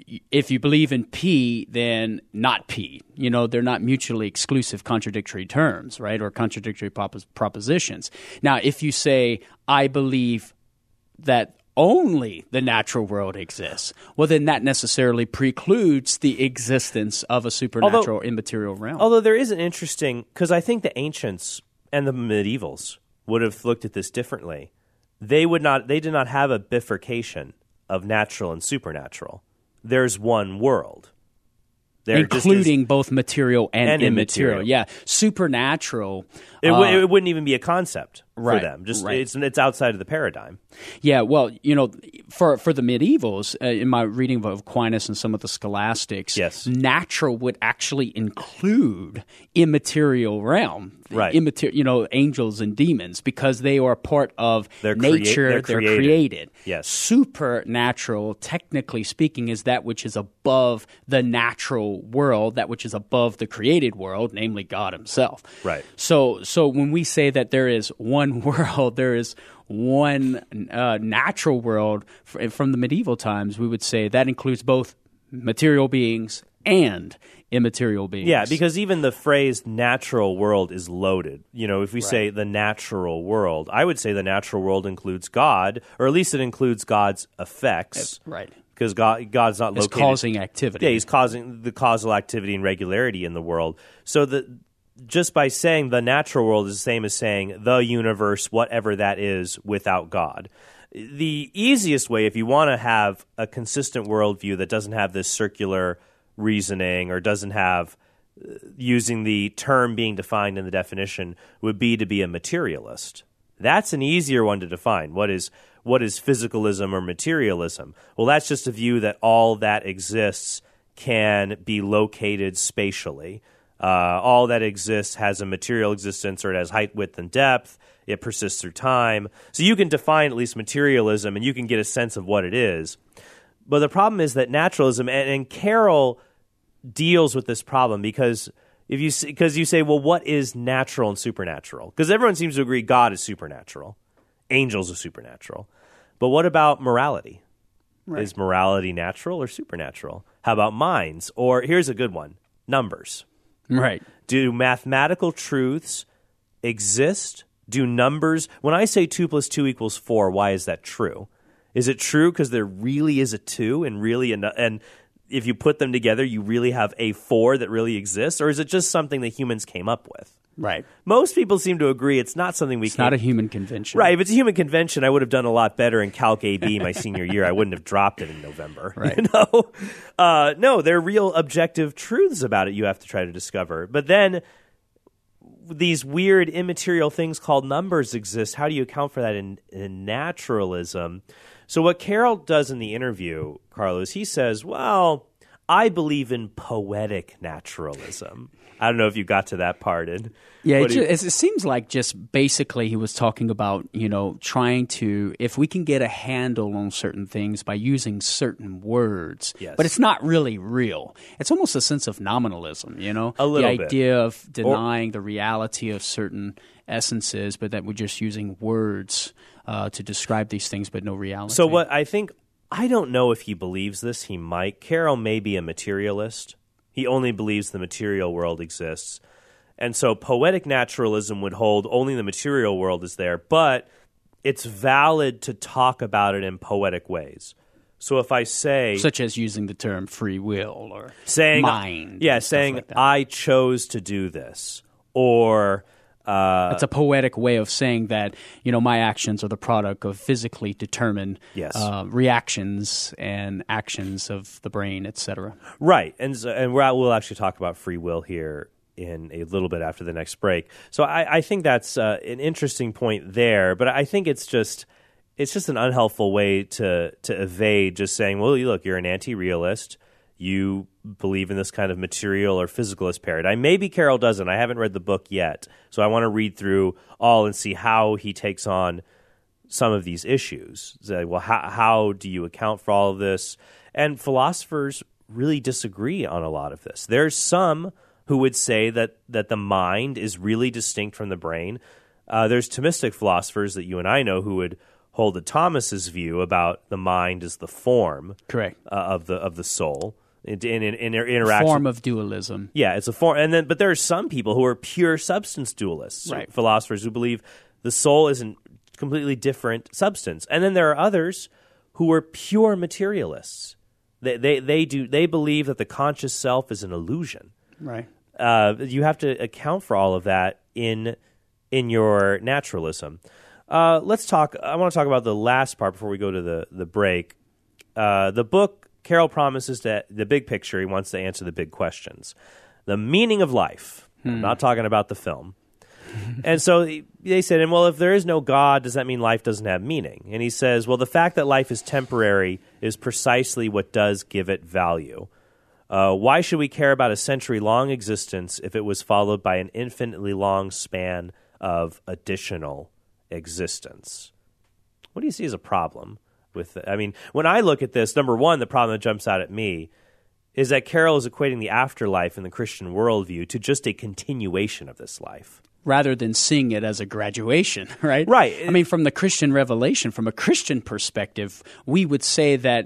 S2: if you believe in P, then not P. You know, they're not mutually exclusive contradictory terms, right, or contradictory propos- propositions. Now, if you say, I believe that only the natural world exists, well, then that necessarily precludes the existence of a supernatural,
S1: Although-
S2: immaterial realm.
S1: Although there is an interesting, because I think the ancients and the medievals would have looked at this differently. They would not. They did not have a bifurcation of natural and supernatural. There's one world. There
S2: Including both material and,
S1: and
S2: immaterial.
S1: immaterial.
S2: Yeah. Supernatural.
S1: It,
S2: uh,
S1: w- it wouldn't even be a concept
S2: right,
S1: for them. Just
S2: right.
S1: it's it's outside of the paradigm.
S2: Yeah, well, you know, for for the medievals, uh, in my reading of Aquinas and some of the scholastics,
S1: Yes.
S2: natural would actually include immaterial realm,
S1: Right.
S2: Immaterial, you know, angels and demons, because they are part of
S1: They're crea-
S2: nature.
S1: they're
S2: they're
S1: created.
S2: created.
S1: Yes.
S2: Supernatural, technically speaking, is that which is above the natural world, that which is above the created world, namely God Himself.
S1: Right.
S2: So, so when we say that there is one world, there is one uh, natural world f- from the medieval times, we would say that includes both material beings and immaterial beings.
S1: Yeah, because even the phrase natural world is loaded. You know, if we say the natural world, I would say the natural world includes God, or at least it includes God's effects.
S2: Right.
S1: because God, God's not
S2: It's
S1: located.
S2: causing activity.
S1: Yeah, he's causing the causal activity and regularity in the world. So the just by saying the natural world is the same as saying the universe, whatever that is, without God. The easiest way, if you want to have a consistent worldview that doesn't have this circular reasoning or doesn't have uh, using the term being defined in the definition, would be to be a materialist. That's an easier one to define. What is what is physicalism or materialism? Well, that's just a view that all that exists can be located spatially. Uh, all that exists has a material existence, or it has height, width, and depth. It persists through time. So you can define at least materialism, and you can get a sense of what it is. But the problem is that naturalism, and, and Carroll deals with this problem because if you because you say, well, what is natural and supernatural? Because everyone seems to agree God is supernatural, angels are supernatural. But what about morality? Right. Is morality natural or supernatural? How about minds? Or here's a good one: numbers.
S2: Right.
S1: Do mathematical truths exist? Do numbers, when I say two plus two equals four, why is that true? Is it true because there really is a two and really, an, and if you put them together, you really have a four that really exists? Or is it just something that humans came up with?
S2: Right.
S1: Most people seem to agree it's not something we
S2: It's
S1: came,
S2: not a human convention.
S1: Right. If it's a human convention, I would have done a lot better in Calc A B my senior year. I wouldn't have dropped it in November.
S2: Right.
S1: You know? Uh, no, there are real objective truths about it you have to try to discover. But then these weird immaterial things called numbers exist. How do you account for that in, in naturalism? So what Carroll does in the interview, Carlos, he says, well, I believe in poetic naturalism. I don't know if you got to that part. In,
S2: yeah, it,
S1: he,
S2: just, it seems like just basically he was talking about, you know, trying to, if we can get a handle on certain things by using certain words,
S1: yes.
S2: but it's not really real. It's almost a sense of nominalism, you know?
S1: A little
S2: the
S1: bit.
S2: idea of denying or, the reality of certain essences, but that we're just using words uh, to describe these things, but no reality.
S1: So what I think, I don't know if he believes this. He might. Carroll may be a materialist. He only believes the material world exists. And so poetic naturalism would hold only the material world is there, but it's valid to talk about it in poetic ways. So if I say...
S2: Such as using the term free will or
S1: saying,
S2: mind.
S1: Yeah, saying,
S2: like
S1: I chose to do this. Or... Uh,
S2: it's a poetic way of saying that, you know, my actions are the product of physically determined
S1: yes.
S2: uh, reactions and actions of the brain, et cetera.
S1: Right, and so, and we're, we'll actually talk about free will here in a little bit after the next break. So I, I think that's uh, an interesting point there, but I think it's just it's just an unhelpful way to to evade just saying, well, look, you're an anti-realist. You believe in this kind of material or physicalist paradigm. Maybe Carroll doesn't. I haven't read the book yet, so I want to read through all and see how he takes on some of these issues. Say, well, how, how do you account for all of this? And philosophers really disagree on a lot of this. There's some who would say that, that the mind is really distinct from the brain. Uh, there's Thomistic philosophers that you and I know who would hold to Thomas's view about the mind as the form
S2: Correct.
S1: Uh, of the of the soul. In, in, in their interaction,
S2: form of dualism.
S1: Yeah, it's a form, and then but there are some people who are pure substance dualists,
S2: right.
S1: philosophers who believe the soul is a completely different substance, and then there are others who are pure materialists. They they they do they believe that the conscious self is an illusion.
S2: Right.
S1: Uh, you have to account for all of that in in your naturalism. Uh, let's talk. I want to talk about the last part before we go to the the break. Uh, the book. Carroll promises that the big picture, he wants to answer the big questions. The meaning of life. Hmm. I'm not talking about the film. And so they said, and well, if there is no God, does that mean life doesn't have meaning? And he says, well, the fact that life is temporary is precisely what does give it value. Uh, why should we care about a century-long existence if it was followed by an infinitely long span of additional existence? What do you see as a problem? With it. I mean, when I look at this, number one, the problem that jumps out at me is that Carroll is equating the afterlife in the Christian worldview to just a continuation of this life.
S2: Rather than seeing it as a graduation, right?
S1: Right.
S2: I mean, from the Christian revelation, from a Christian perspective, we would say that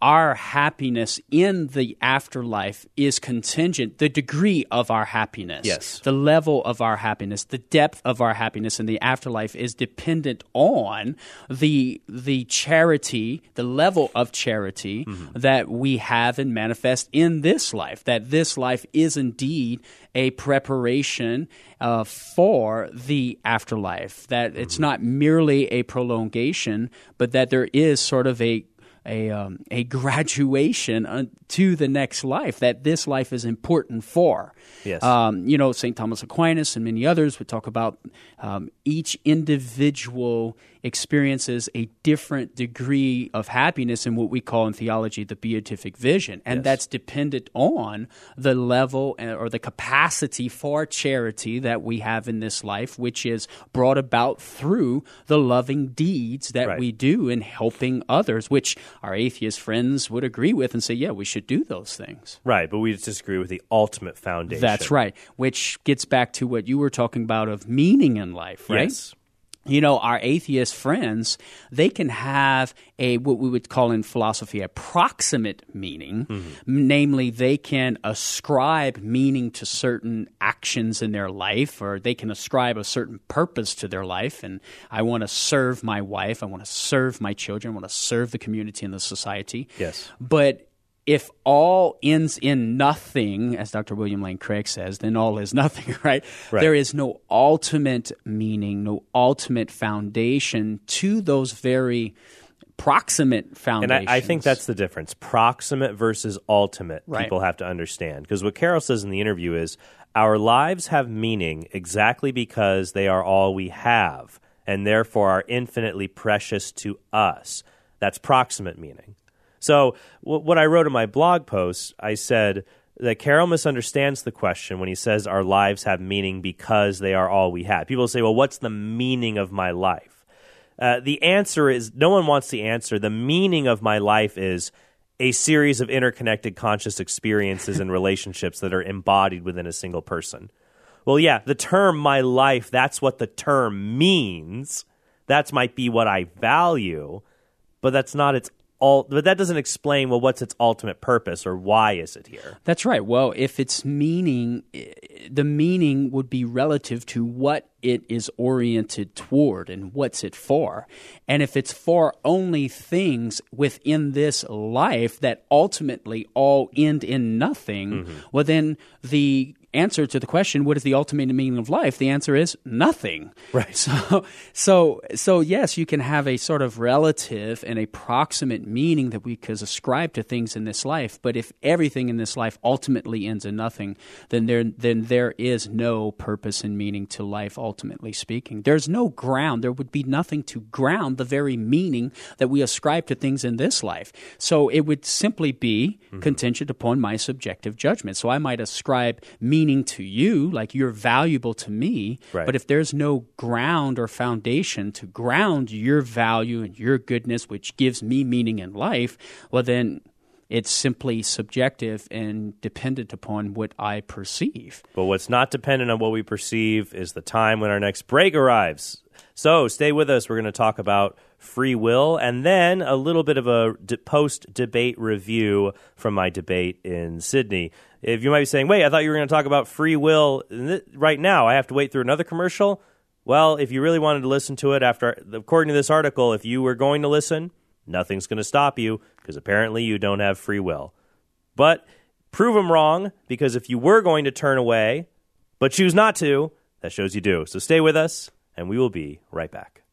S2: our happiness in the afterlife is contingent, the degree of our happiness,
S1: yes.
S2: the level of our happiness, the depth of our happiness in the afterlife is dependent on the the charity, the level of charity mm-hmm. that we have and manifest in this life, that this life is indeed a preparation uh, for the afterlife, that mm-hmm. it's not merely a prolongation, but that there is sort of a a um, a graduation uh, to the next life, that this life is important for.
S1: Yes.
S2: Um, you know, Saint Thomas Aquinas and many others would talk about um, each individual experiences a different degree of happiness in what we call in theology the beatific vision. And
S1: yes.
S2: that's dependent on the level or the capacity for charity that we have in this life, which is brought about through the loving deeds that
S1: right.
S2: we do in helping others, which our atheist friends would agree with and say, yeah, we should do those things.
S1: Right, but we disagree with the ultimate foundation.
S2: That's right, which gets back to what you were talking about of meaning in life, right?
S1: Yes.
S2: You know, our atheist friends, they can have a what we would call in philosophy a proximate meaning, mm-hmm. namely they can ascribe meaning to certain actions in their life, or they can ascribe a certain purpose to their life. And I want to serve my wife, I want to serve my children, I want to serve the community and the society.
S1: Yes.
S2: But if all ends in nothing, as Doctor William Lane Craig says, then all is nothing, right?
S1: right?
S2: There is no ultimate meaning, no ultimate foundation to those very proximate foundations.
S1: And I, I think that's the difference. Proximate versus ultimate,
S2: right.
S1: people have to understand. Because what Carol says in the interview is, our lives have meaning exactly because they are all we have, and therefore are infinitely precious to us. That's proximate meaning. So w- what I wrote in my blog post, I said that Carol misunderstands the question when he says our lives have meaning because they are all we have. People say, well, what's the meaning of my life? Uh, the answer is, no one wants the answer. The meaning of my life is a series of interconnected conscious experiences and relationships that are embodied within a single person. Well, yeah, the term my life, that's what the term means. That might be what I value, but that's not its All, but that doesn't explain, well, what's its ultimate purpose or why is it here?
S2: That's right. Well, if its meaning, the meaning would be relative to what it is oriented toward and what's it for. And if it's for only things within this life that ultimately all end in nothing, mm-hmm. well, then the answer to the question, what is the ultimate meaning of life? The answer is nothing.
S1: Right.
S2: So, so, so yes, you can have a sort of relative and a proximate meaning that we could ascribe to things in this life. But if everything in this life ultimately ends in nothing, then there, then there is no purpose and meaning to life, ultimately speaking. There's no ground. There would be nothing to ground the very meaning that we ascribe to things in this life. So it would simply be mm-hmm. contingent upon my subjective judgment. So I might ascribe meaning meaning to you, like you're valuable to me,
S1: right.
S2: but if there's no ground or foundation to ground your value and your goodness, which gives me meaning in life, well then it's simply subjective and dependent upon what I perceive.
S1: But what's not dependent on what we perceive is the time when our next break arrives. So stay with us. We're going to talk about free will and then a little bit of a de- post-debate review from my debate in Sydney. If you might be saying, wait, I thought you were going to talk about free will right now. I have to wait through another commercial? Well, if you really wanted to listen to it after, according to this article, if you were going to listen, nothing's going to stop you because apparently you don't have free will. But prove them wrong, because if you were going to turn away but choose not to, that shows you do. So stay with us, and we will be right back.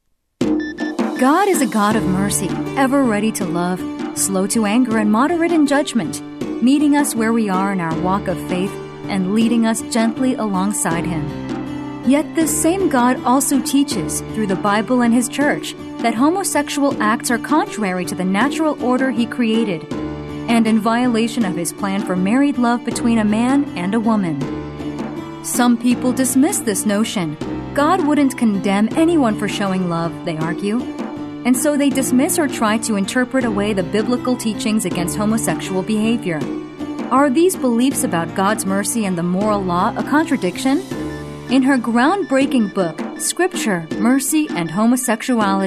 S4: God is a God of mercy, ever ready to love, slow to anger, and moderate in judgment, meeting us where we are in our walk of faith and leading us gently alongside Him. Yet this same God also teaches, through the Bible and His church, that homosexual acts are contrary to the natural order He created and in violation of His plan for married love between a man and a woman. Some people dismiss this notion. God wouldn't condemn anyone for showing love, they argue. And so they dismiss or try to interpret away the biblical teachings against homosexual behavior. Are these beliefs about God's mercy and the moral law a contradiction? In her groundbreaking book, Scripture, Mercy, and Homosexuality,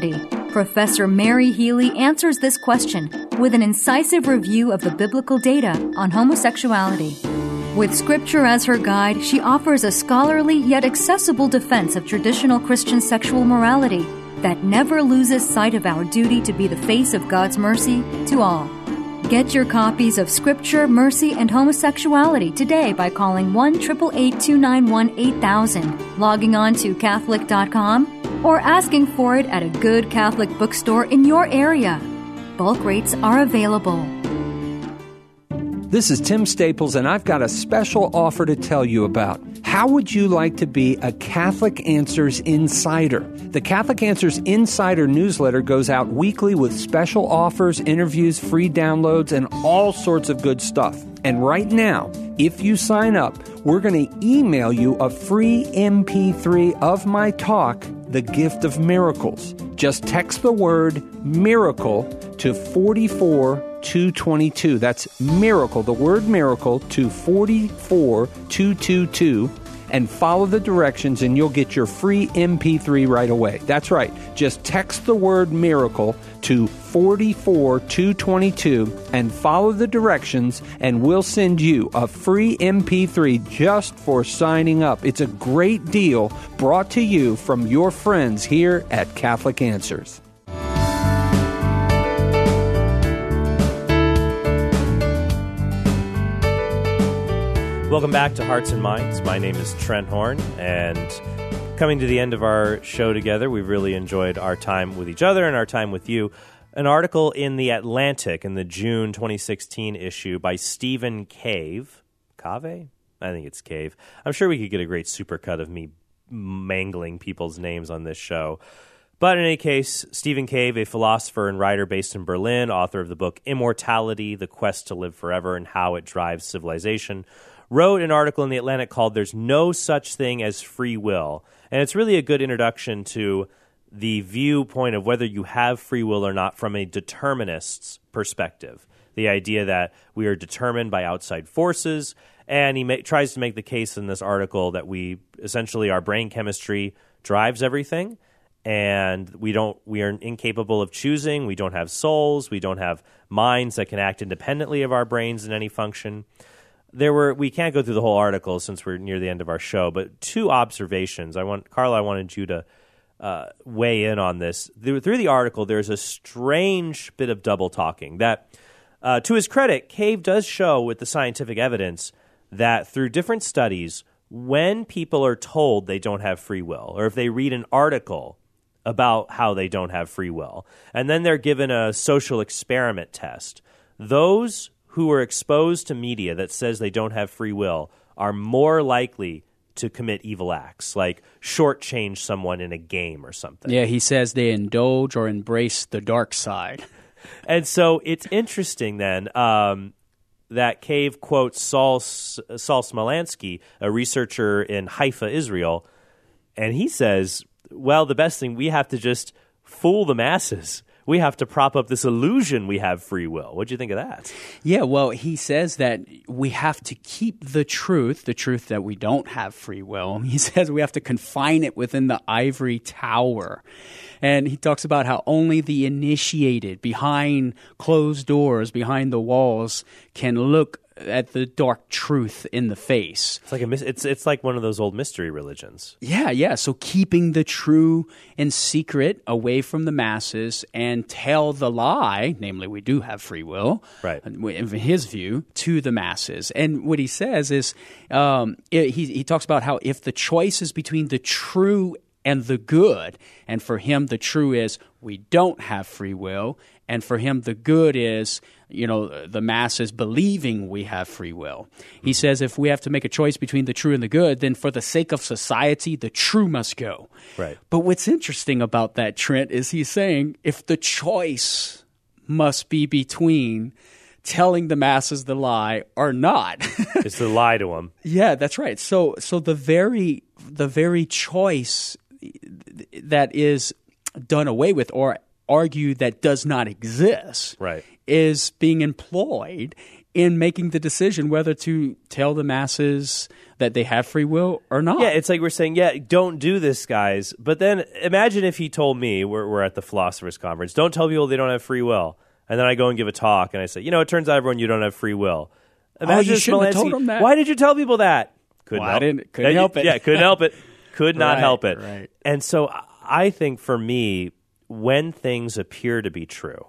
S4: Professor Mary Healy answers this question with an incisive review of the biblical data on homosexuality. With Scripture as her guide, she offers a scholarly yet accessible defense of traditional Christian sexual morality that never loses sight of our duty to be the face of God's mercy to all. Get your copies of Scripture, Mercy, and Homosexuality today by calling one eight eight eight, two nine one, eight thousand, logging on to Catholic dot com, or asking for it at a good Catholic bookstore in your area. Bulk rates are available.
S6: This is Tim Staples, and I've got a special offer to tell you about. How would you like to be a Catholic Answers Insider? The Catholic Answers Insider newsletter goes out weekly with special offers, interviews, free downloads, and all sorts of good stuff. And right now, if you sign up, we're going to email you a free M P three of my talk, The Gift of Miracles. Just text the word miracle to forty-four two twenty-two. That's miracle, the word miracle, to forty-four two twenty-two, and follow the directions and you'll get your free M P three right away. That's right. Just text the word miracle to forty-four two twenty-two and follow the directions, and we'll send you a free M P three just for signing up. It's a great deal brought to you from your friends here at Catholic Answers.
S1: Welcome back to Hearts and Minds. My name is Trent Horn, and coming to the end of our show together, we've really enjoyed our time with each other and our time with you. An article in The Atlantic in the June twenty sixteen issue by Stephen Cave. Cave? I think it's Cave. I'm sure we could get a great supercut of me mangling people's names on this show. But in any case, Stephen Cave, a philosopher and writer based in Berlin, author of the book Immortality, The Quest to Live Forever and How It Drives Civilization, wrote an article in The Atlantic called There's No Such Thing as Free Will. And it's really a good introduction to the viewpoint of whether you have free will or not from a determinist's perspective. The idea that we are determined by outside forces. And he ma- tries to make the case in this article that we essentially our brain chemistry drives everything. And we don't we are incapable of choosing. We don't have souls. We don't have minds that can act independently of our brains in any function. There were we can't go through the whole article since we're near the end of our show, but two observations. I want Carla, I wanted you to uh, weigh in on this. Through, through the article, there's a strange bit of double talking that, uh, to his credit, Cave does show with the scientific evidence that through different studies, when people are told they don't have free will, or if they read an article about how they don't have free will, and then they're given a social experiment test, those who are exposed to media that says they don't have free will are more likely to commit evil acts, like shortchange someone in a game or something.
S2: Yeah, he says they indulge or embrace the dark side.
S1: And so it's interesting then um, that Cave quotes Saul, Saul Smolansky, a researcher in Haifa, Israel, and he says, well, the best thing, we have to just fool the masses. We have to prop up this illusion we have free will. What do you think of that?
S2: Yeah, well, he says that we have to keep the truth, the truth that we don't have free will. He says we have to confine it within the ivory tower. And he talks about how only the initiated, behind closed doors, behind the walls, can look at the dark truth in the face.
S1: It's like a it's it's like one of those old mystery religions.
S2: Yeah, yeah. So keeping the true in secret away from the masses and tell the lie, namely we do have free will,
S1: right?
S2: In his view, to the masses. And what he says is, um, he he talks about how if the choice is between the true and the good, and for him the true is we don't have free will, and for him the good is, you know, the masses believing we have free will. He says if we have to make a choice between the true and the good, then for the sake of society, the true must go.
S1: Right.
S2: But what's interesting about that, Trent, is he's saying if the choice must be between telling the masses the lie or not.
S1: It's to lie to them.
S2: Yeah, that's right. So so the very the very choice that is done away with or argued that does not exist,
S1: right,
S2: is being employed in making the decision whether to tell the masses that they have free will or not.
S1: Yeah, it's like we're saying, yeah, don't do this, guys. But then imagine if he told me, we're, we're at the Philosophers Conference, don't tell people they don't have free will. And then I go and give a talk, and I say, you know, it turns out, everyone, you don't have free will. Imagine
S2: oh, you shouldn't have told them that.
S1: Why did you tell people that? Couldn't
S2: well,
S1: help
S2: I didn't, couldn't help it.
S1: Yeah, couldn't help it. Could not
S2: right,
S1: help it.
S2: Right.
S1: And so I think for me, when things appear to be true,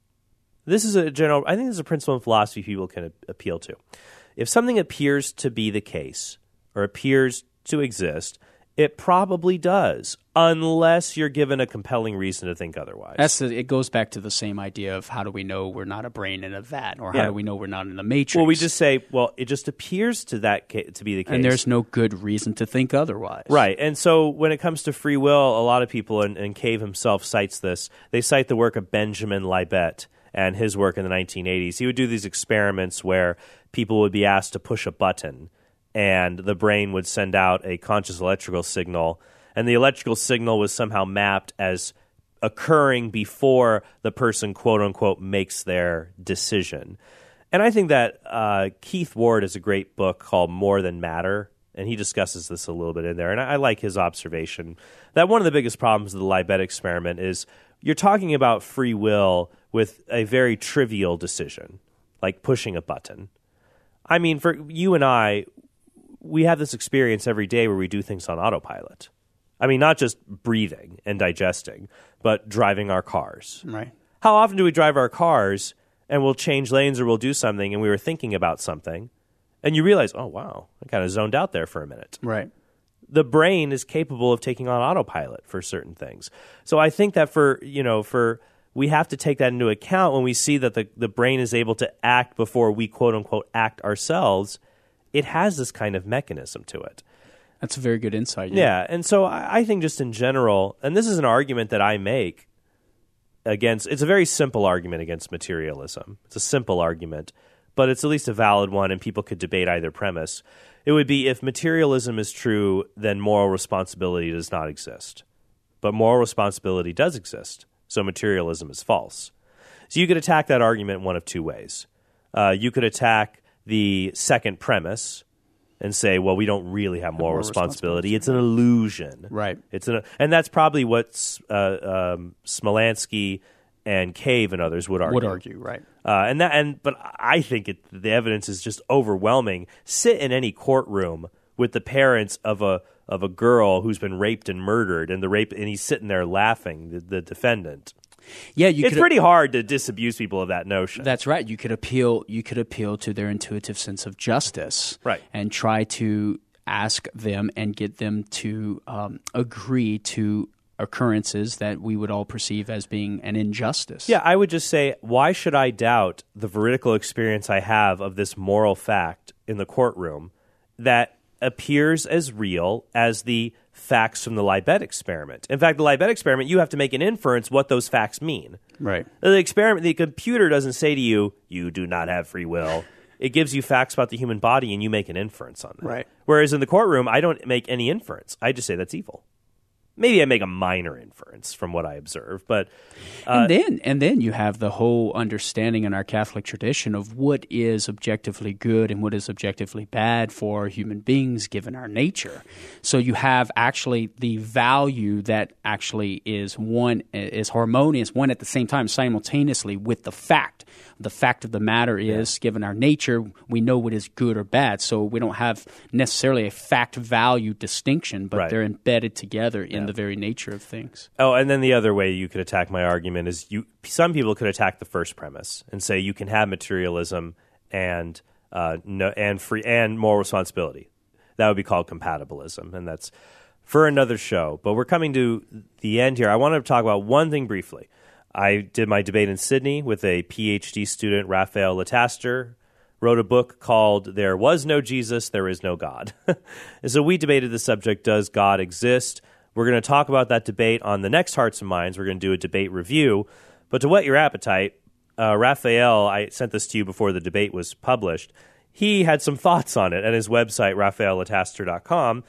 S1: this is a general, I think this is a principle in philosophy people can a- appeal to. If something appears to be the case or appears to exist, it probably does, unless you're given a compelling reason to think otherwise.
S2: That's the, it goes back to the same idea of how do we know we're not a brain in a vat, or how
S1: Yeah.
S2: do we know we're not in the Matrix?
S1: Well, we just say, well, it just appears to that ca- to be the case.
S2: and there's no good reason to think otherwise.
S1: Right. And so when it comes to free will, a lot of people, and, and Cave himself cites this, they cite the work of Benjamin Libet and his work in the nineteen eighties. He would do these experiments where people would be asked to push a button, and the brain would send out a conscious electrical signal, and the electrical signal was somehow mapped as occurring before the person, quote-unquote, makes their decision. And I think that uh, Keith Ward has a great book called More Than Matter, and he discusses this a little bit in there, and I, I like his observation that one of the biggest problems of the Libet experiment is you're talking about free will with a very trivial decision, like pushing a button. I mean, for you and I, we have this experience every day where we do things on autopilot. I mean, not just breathing and digesting, but driving our cars.
S2: Right.
S1: How often do we drive our cars and we'll change lanes or we'll do something and we were thinking about something and you realize, oh, wow, I kind of zoned out there for a minute.
S2: Right.
S1: The brain is capable of taking on autopilot for certain things. So I think that for, you know, for we have to take that into account when we see that the, the brain is able to act before we, quote unquote, act ourselves. It has this kind of mechanism to it.
S2: That's a very good insight.
S1: Yeah, yeah. And so I, I think just in general, and this is an argument that I make against, it's a very simple argument against materialism. It's a simple argument, but it's at least a valid one, and people could debate either premise. It would be if materialism is true, then moral responsibility does not exist. But moral responsibility does exist, so materialism is false. So you could attack that argument one of two ways. Uh, you could attack the second premise and say, well, we don't really have moral, moral responsibility. responsibility. It's an illusion.
S2: Right.
S1: It's an, and that's probably what uh, um, Smolansky and Cave and others would argue.
S2: Would argue, right.
S1: Uh, and that, and but I think it, the evidence is just overwhelming. Sit in any courtroom with the parents of a of a girl who's been raped and murdered, and the rape, and he's sitting there laughing, the, the defendant.
S2: Yeah, you
S1: it's
S2: could,
S1: pretty hard to disabuse people of that notion.
S2: That's right. You could appeal. You could appeal to their intuitive sense of justice,
S1: right,
S2: and try to ask them and get them to um, agree to occurrences that we would all perceive as being an injustice.
S1: Yeah, I would just say, why should I doubt the veridical experience I have of this moral fact in the courtroom that appears as real as the facts from the Libet experiment? In fact, the Libet experiment, you have to make an inference what those facts mean.
S2: Right.
S1: The experiment, the computer doesn't say to you, you do not have free will. It gives you facts about the human body, and you make an inference on that.
S2: Right.
S1: Whereas in the courtroom, I don't make any inference. I just say that's evil. Maybe I make a minor inference from what I observe, but uh,
S2: and then and then you have the whole understanding in our Catholic tradition of what is objectively good and what is objectively bad for human beings given our nature. So you have actually the value that actually is one is harmonious, one at the same time simultaneously with the fact. The fact of the matter is, yeah. given our nature, we know what is good or bad. So we don't have necessarily a fact-value distinction, but right. they're embedded together in yeah. the very nature of things.
S1: Oh, and then the other way you could attack my argument is you. Some people could attack the first premise and say you can have materialism and uh, no, and free and moral responsibility. That would be called compatibilism, and that's for another show. But we're coming to the end here. I want to talk about one thing briefly. I did my debate in Sydney with a P H D student, Raphael Lataster, wrote a book called There Was No Jesus, There Is No God. And so we debated the subject, does God exist? We're going to talk about that debate on the next Hearts and Minds. We're going to do a debate review. But to whet your appetite, uh, Raphael, I sent this to you before the debate was published. He had some thoughts on it at his website, raphael lataster dot com.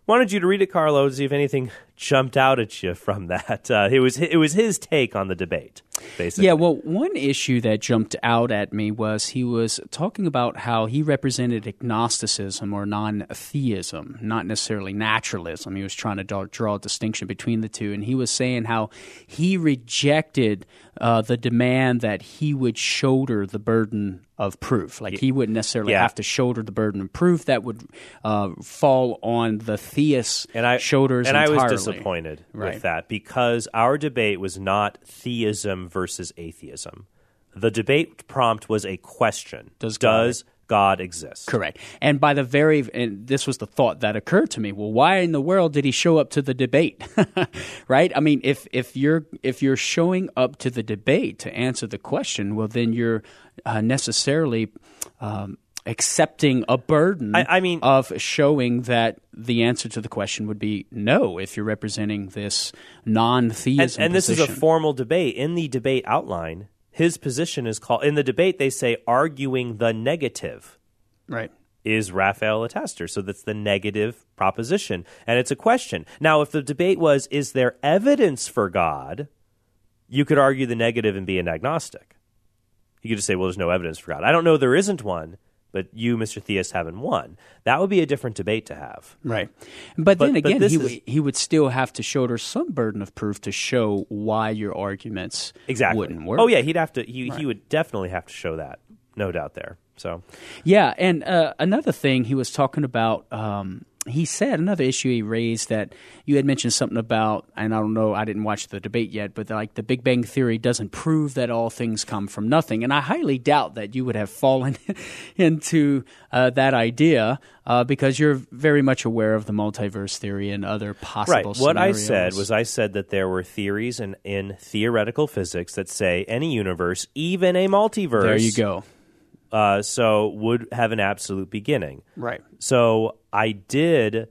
S1: Wanted you to read it, Carlo, to see if anything jumped out at you from that. Uh, it was it was his take on the debate, basically.
S2: Yeah, well, one issue that jumped out at me was he was talking about how he represented agnosticism or non-theism, not necessarily naturalism. He was trying to draw, draw a distinction between the two, and he was saying how he rejected uh, the demand that he would shoulder the burden of proof. Like he wouldn't necessarily
S1: yeah.
S2: have to shoulder the burden of proof. That would uh, fall on the theist's
S1: and I,
S2: shoulders
S1: and
S2: entirely.
S1: And I was disappointed
S2: right.
S1: with that because our debate was not theism versus atheism. The debate prompt was a question.
S2: Does God,
S1: Does God exist?
S2: Correct. And by the very – and this was the thought that occurred to me. Well, why in the world did he show up to the debate? Right? I mean, if if you're if you're showing up to the debate to answer the question, well, then you're uh, necessarily um, accepting a burden
S1: I, I mean,
S2: of showing that the answer to the question would be no if you're representing this non-theism
S1: And, and this
S2: position.
S1: is a formal debate. In the debate outline, his position is called – in the debate, they say arguing the negative.
S2: Right.
S1: Is Raphael a tester? So that's the negative proposition. And it's a question. Now, if the debate was, is there evidence for God, you could argue the negative and be an agnostic. You could just say, well, there's no evidence for God. I don't know there isn't one, but you, Mister Theist, haven't won. That would be a different debate to have.
S2: Right. But,
S1: But-
S2: then
S1: but
S2: again,
S1: this
S2: he,
S1: is-
S2: w- he would still have to shoulder some burden of proof to show why your arguments
S1: Exactly.
S2: wouldn't work.
S1: Oh, yeah, he'd have to. He,
S2: Right.
S1: he would definitely have to show that. No doubt there. So,
S2: Yeah, and uh, another thing he was talking about, um, he said, another issue he raised that you had mentioned something about, and I don't know, I didn't watch the debate yet, but like the Big Bang Theory doesn't prove that all things come from nothing. And I highly doubt that you would have fallen into uh, that idea uh, because you're very much aware of the multiverse theory and other possible
S1: right. What I
S2: scenarios.
S1: said was I said that there were theories in, in theoretical physics that say any universe, even a multiverse,
S2: There you go.
S1: Uh, so would have an absolute beginning.
S2: Right.
S1: So I did.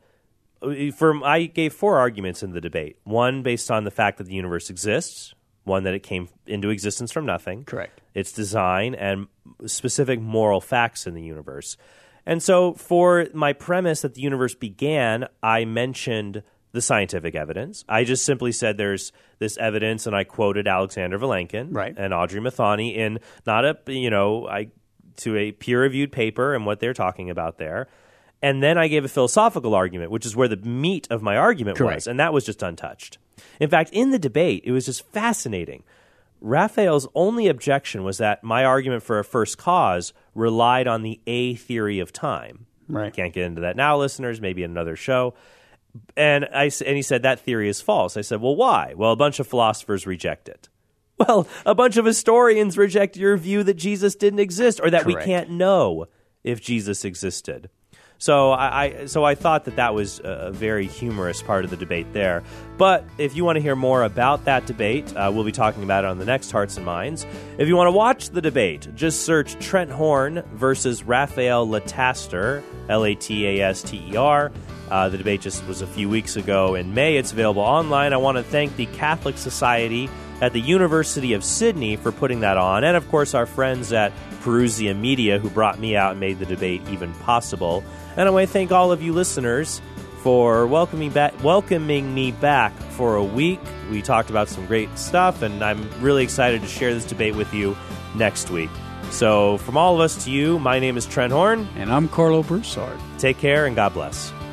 S1: For I gave four arguments in the debate. One based on the fact that the universe exists. One that it came into existence from nothing.
S2: Correct.
S1: Its design and specific moral facts in the universe. And so for my premise that the universe began, I mentioned the scientific evidence. I just simply said there's this evidence, and I quoted Alexander Vilenkin
S2: Right.
S1: and Audrey Matheny in not a you know I. to a peer-reviewed paper and what they're talking about there. And then I gave a philosophical argument, which is where the meat of my argument
S2: Correct.
S1: was, and that was just untouched. In fact, in the debate, it was just fascinating. Raphael's only objection was that my argument for a first cause relied on the A theory of time.
S2: Right.
S1: Can't get into that now, listeners, maybe in another show. And, I, and he said that theory is false. I said, well, why? Well, a bunch of philosophers reject it. Well, a bunch of historians reject your view that Jesus didn't exist or that
S2: Correct.
S1: we can't know if Jesus existed. So I, I so I thought that that was a very humorous part of the debate there. But if you want to hear more about that debate, uh, we'll be talking about it on the next Hearts and Minds. If you want to watch the debate, just search Trent Horn versus Raphael Lataster, L A T A S T E R. Uh, the debate just was a few weeks ago in May. It's available online. I want to thank the Catholic Society at the University of Sydney for putting that on, and of course our friends at Perusia Media who brought me out and made the debate even possible. And I want to thank all of you listeners for welcoming back, welcoming me back for a week. We talked about some great stuff, and I'm really excited to share this debate with you next week. So from all of us to you, my name is Trent Horn.
S2: And I'm Carlo Broussard.
S1: Take care and God bless.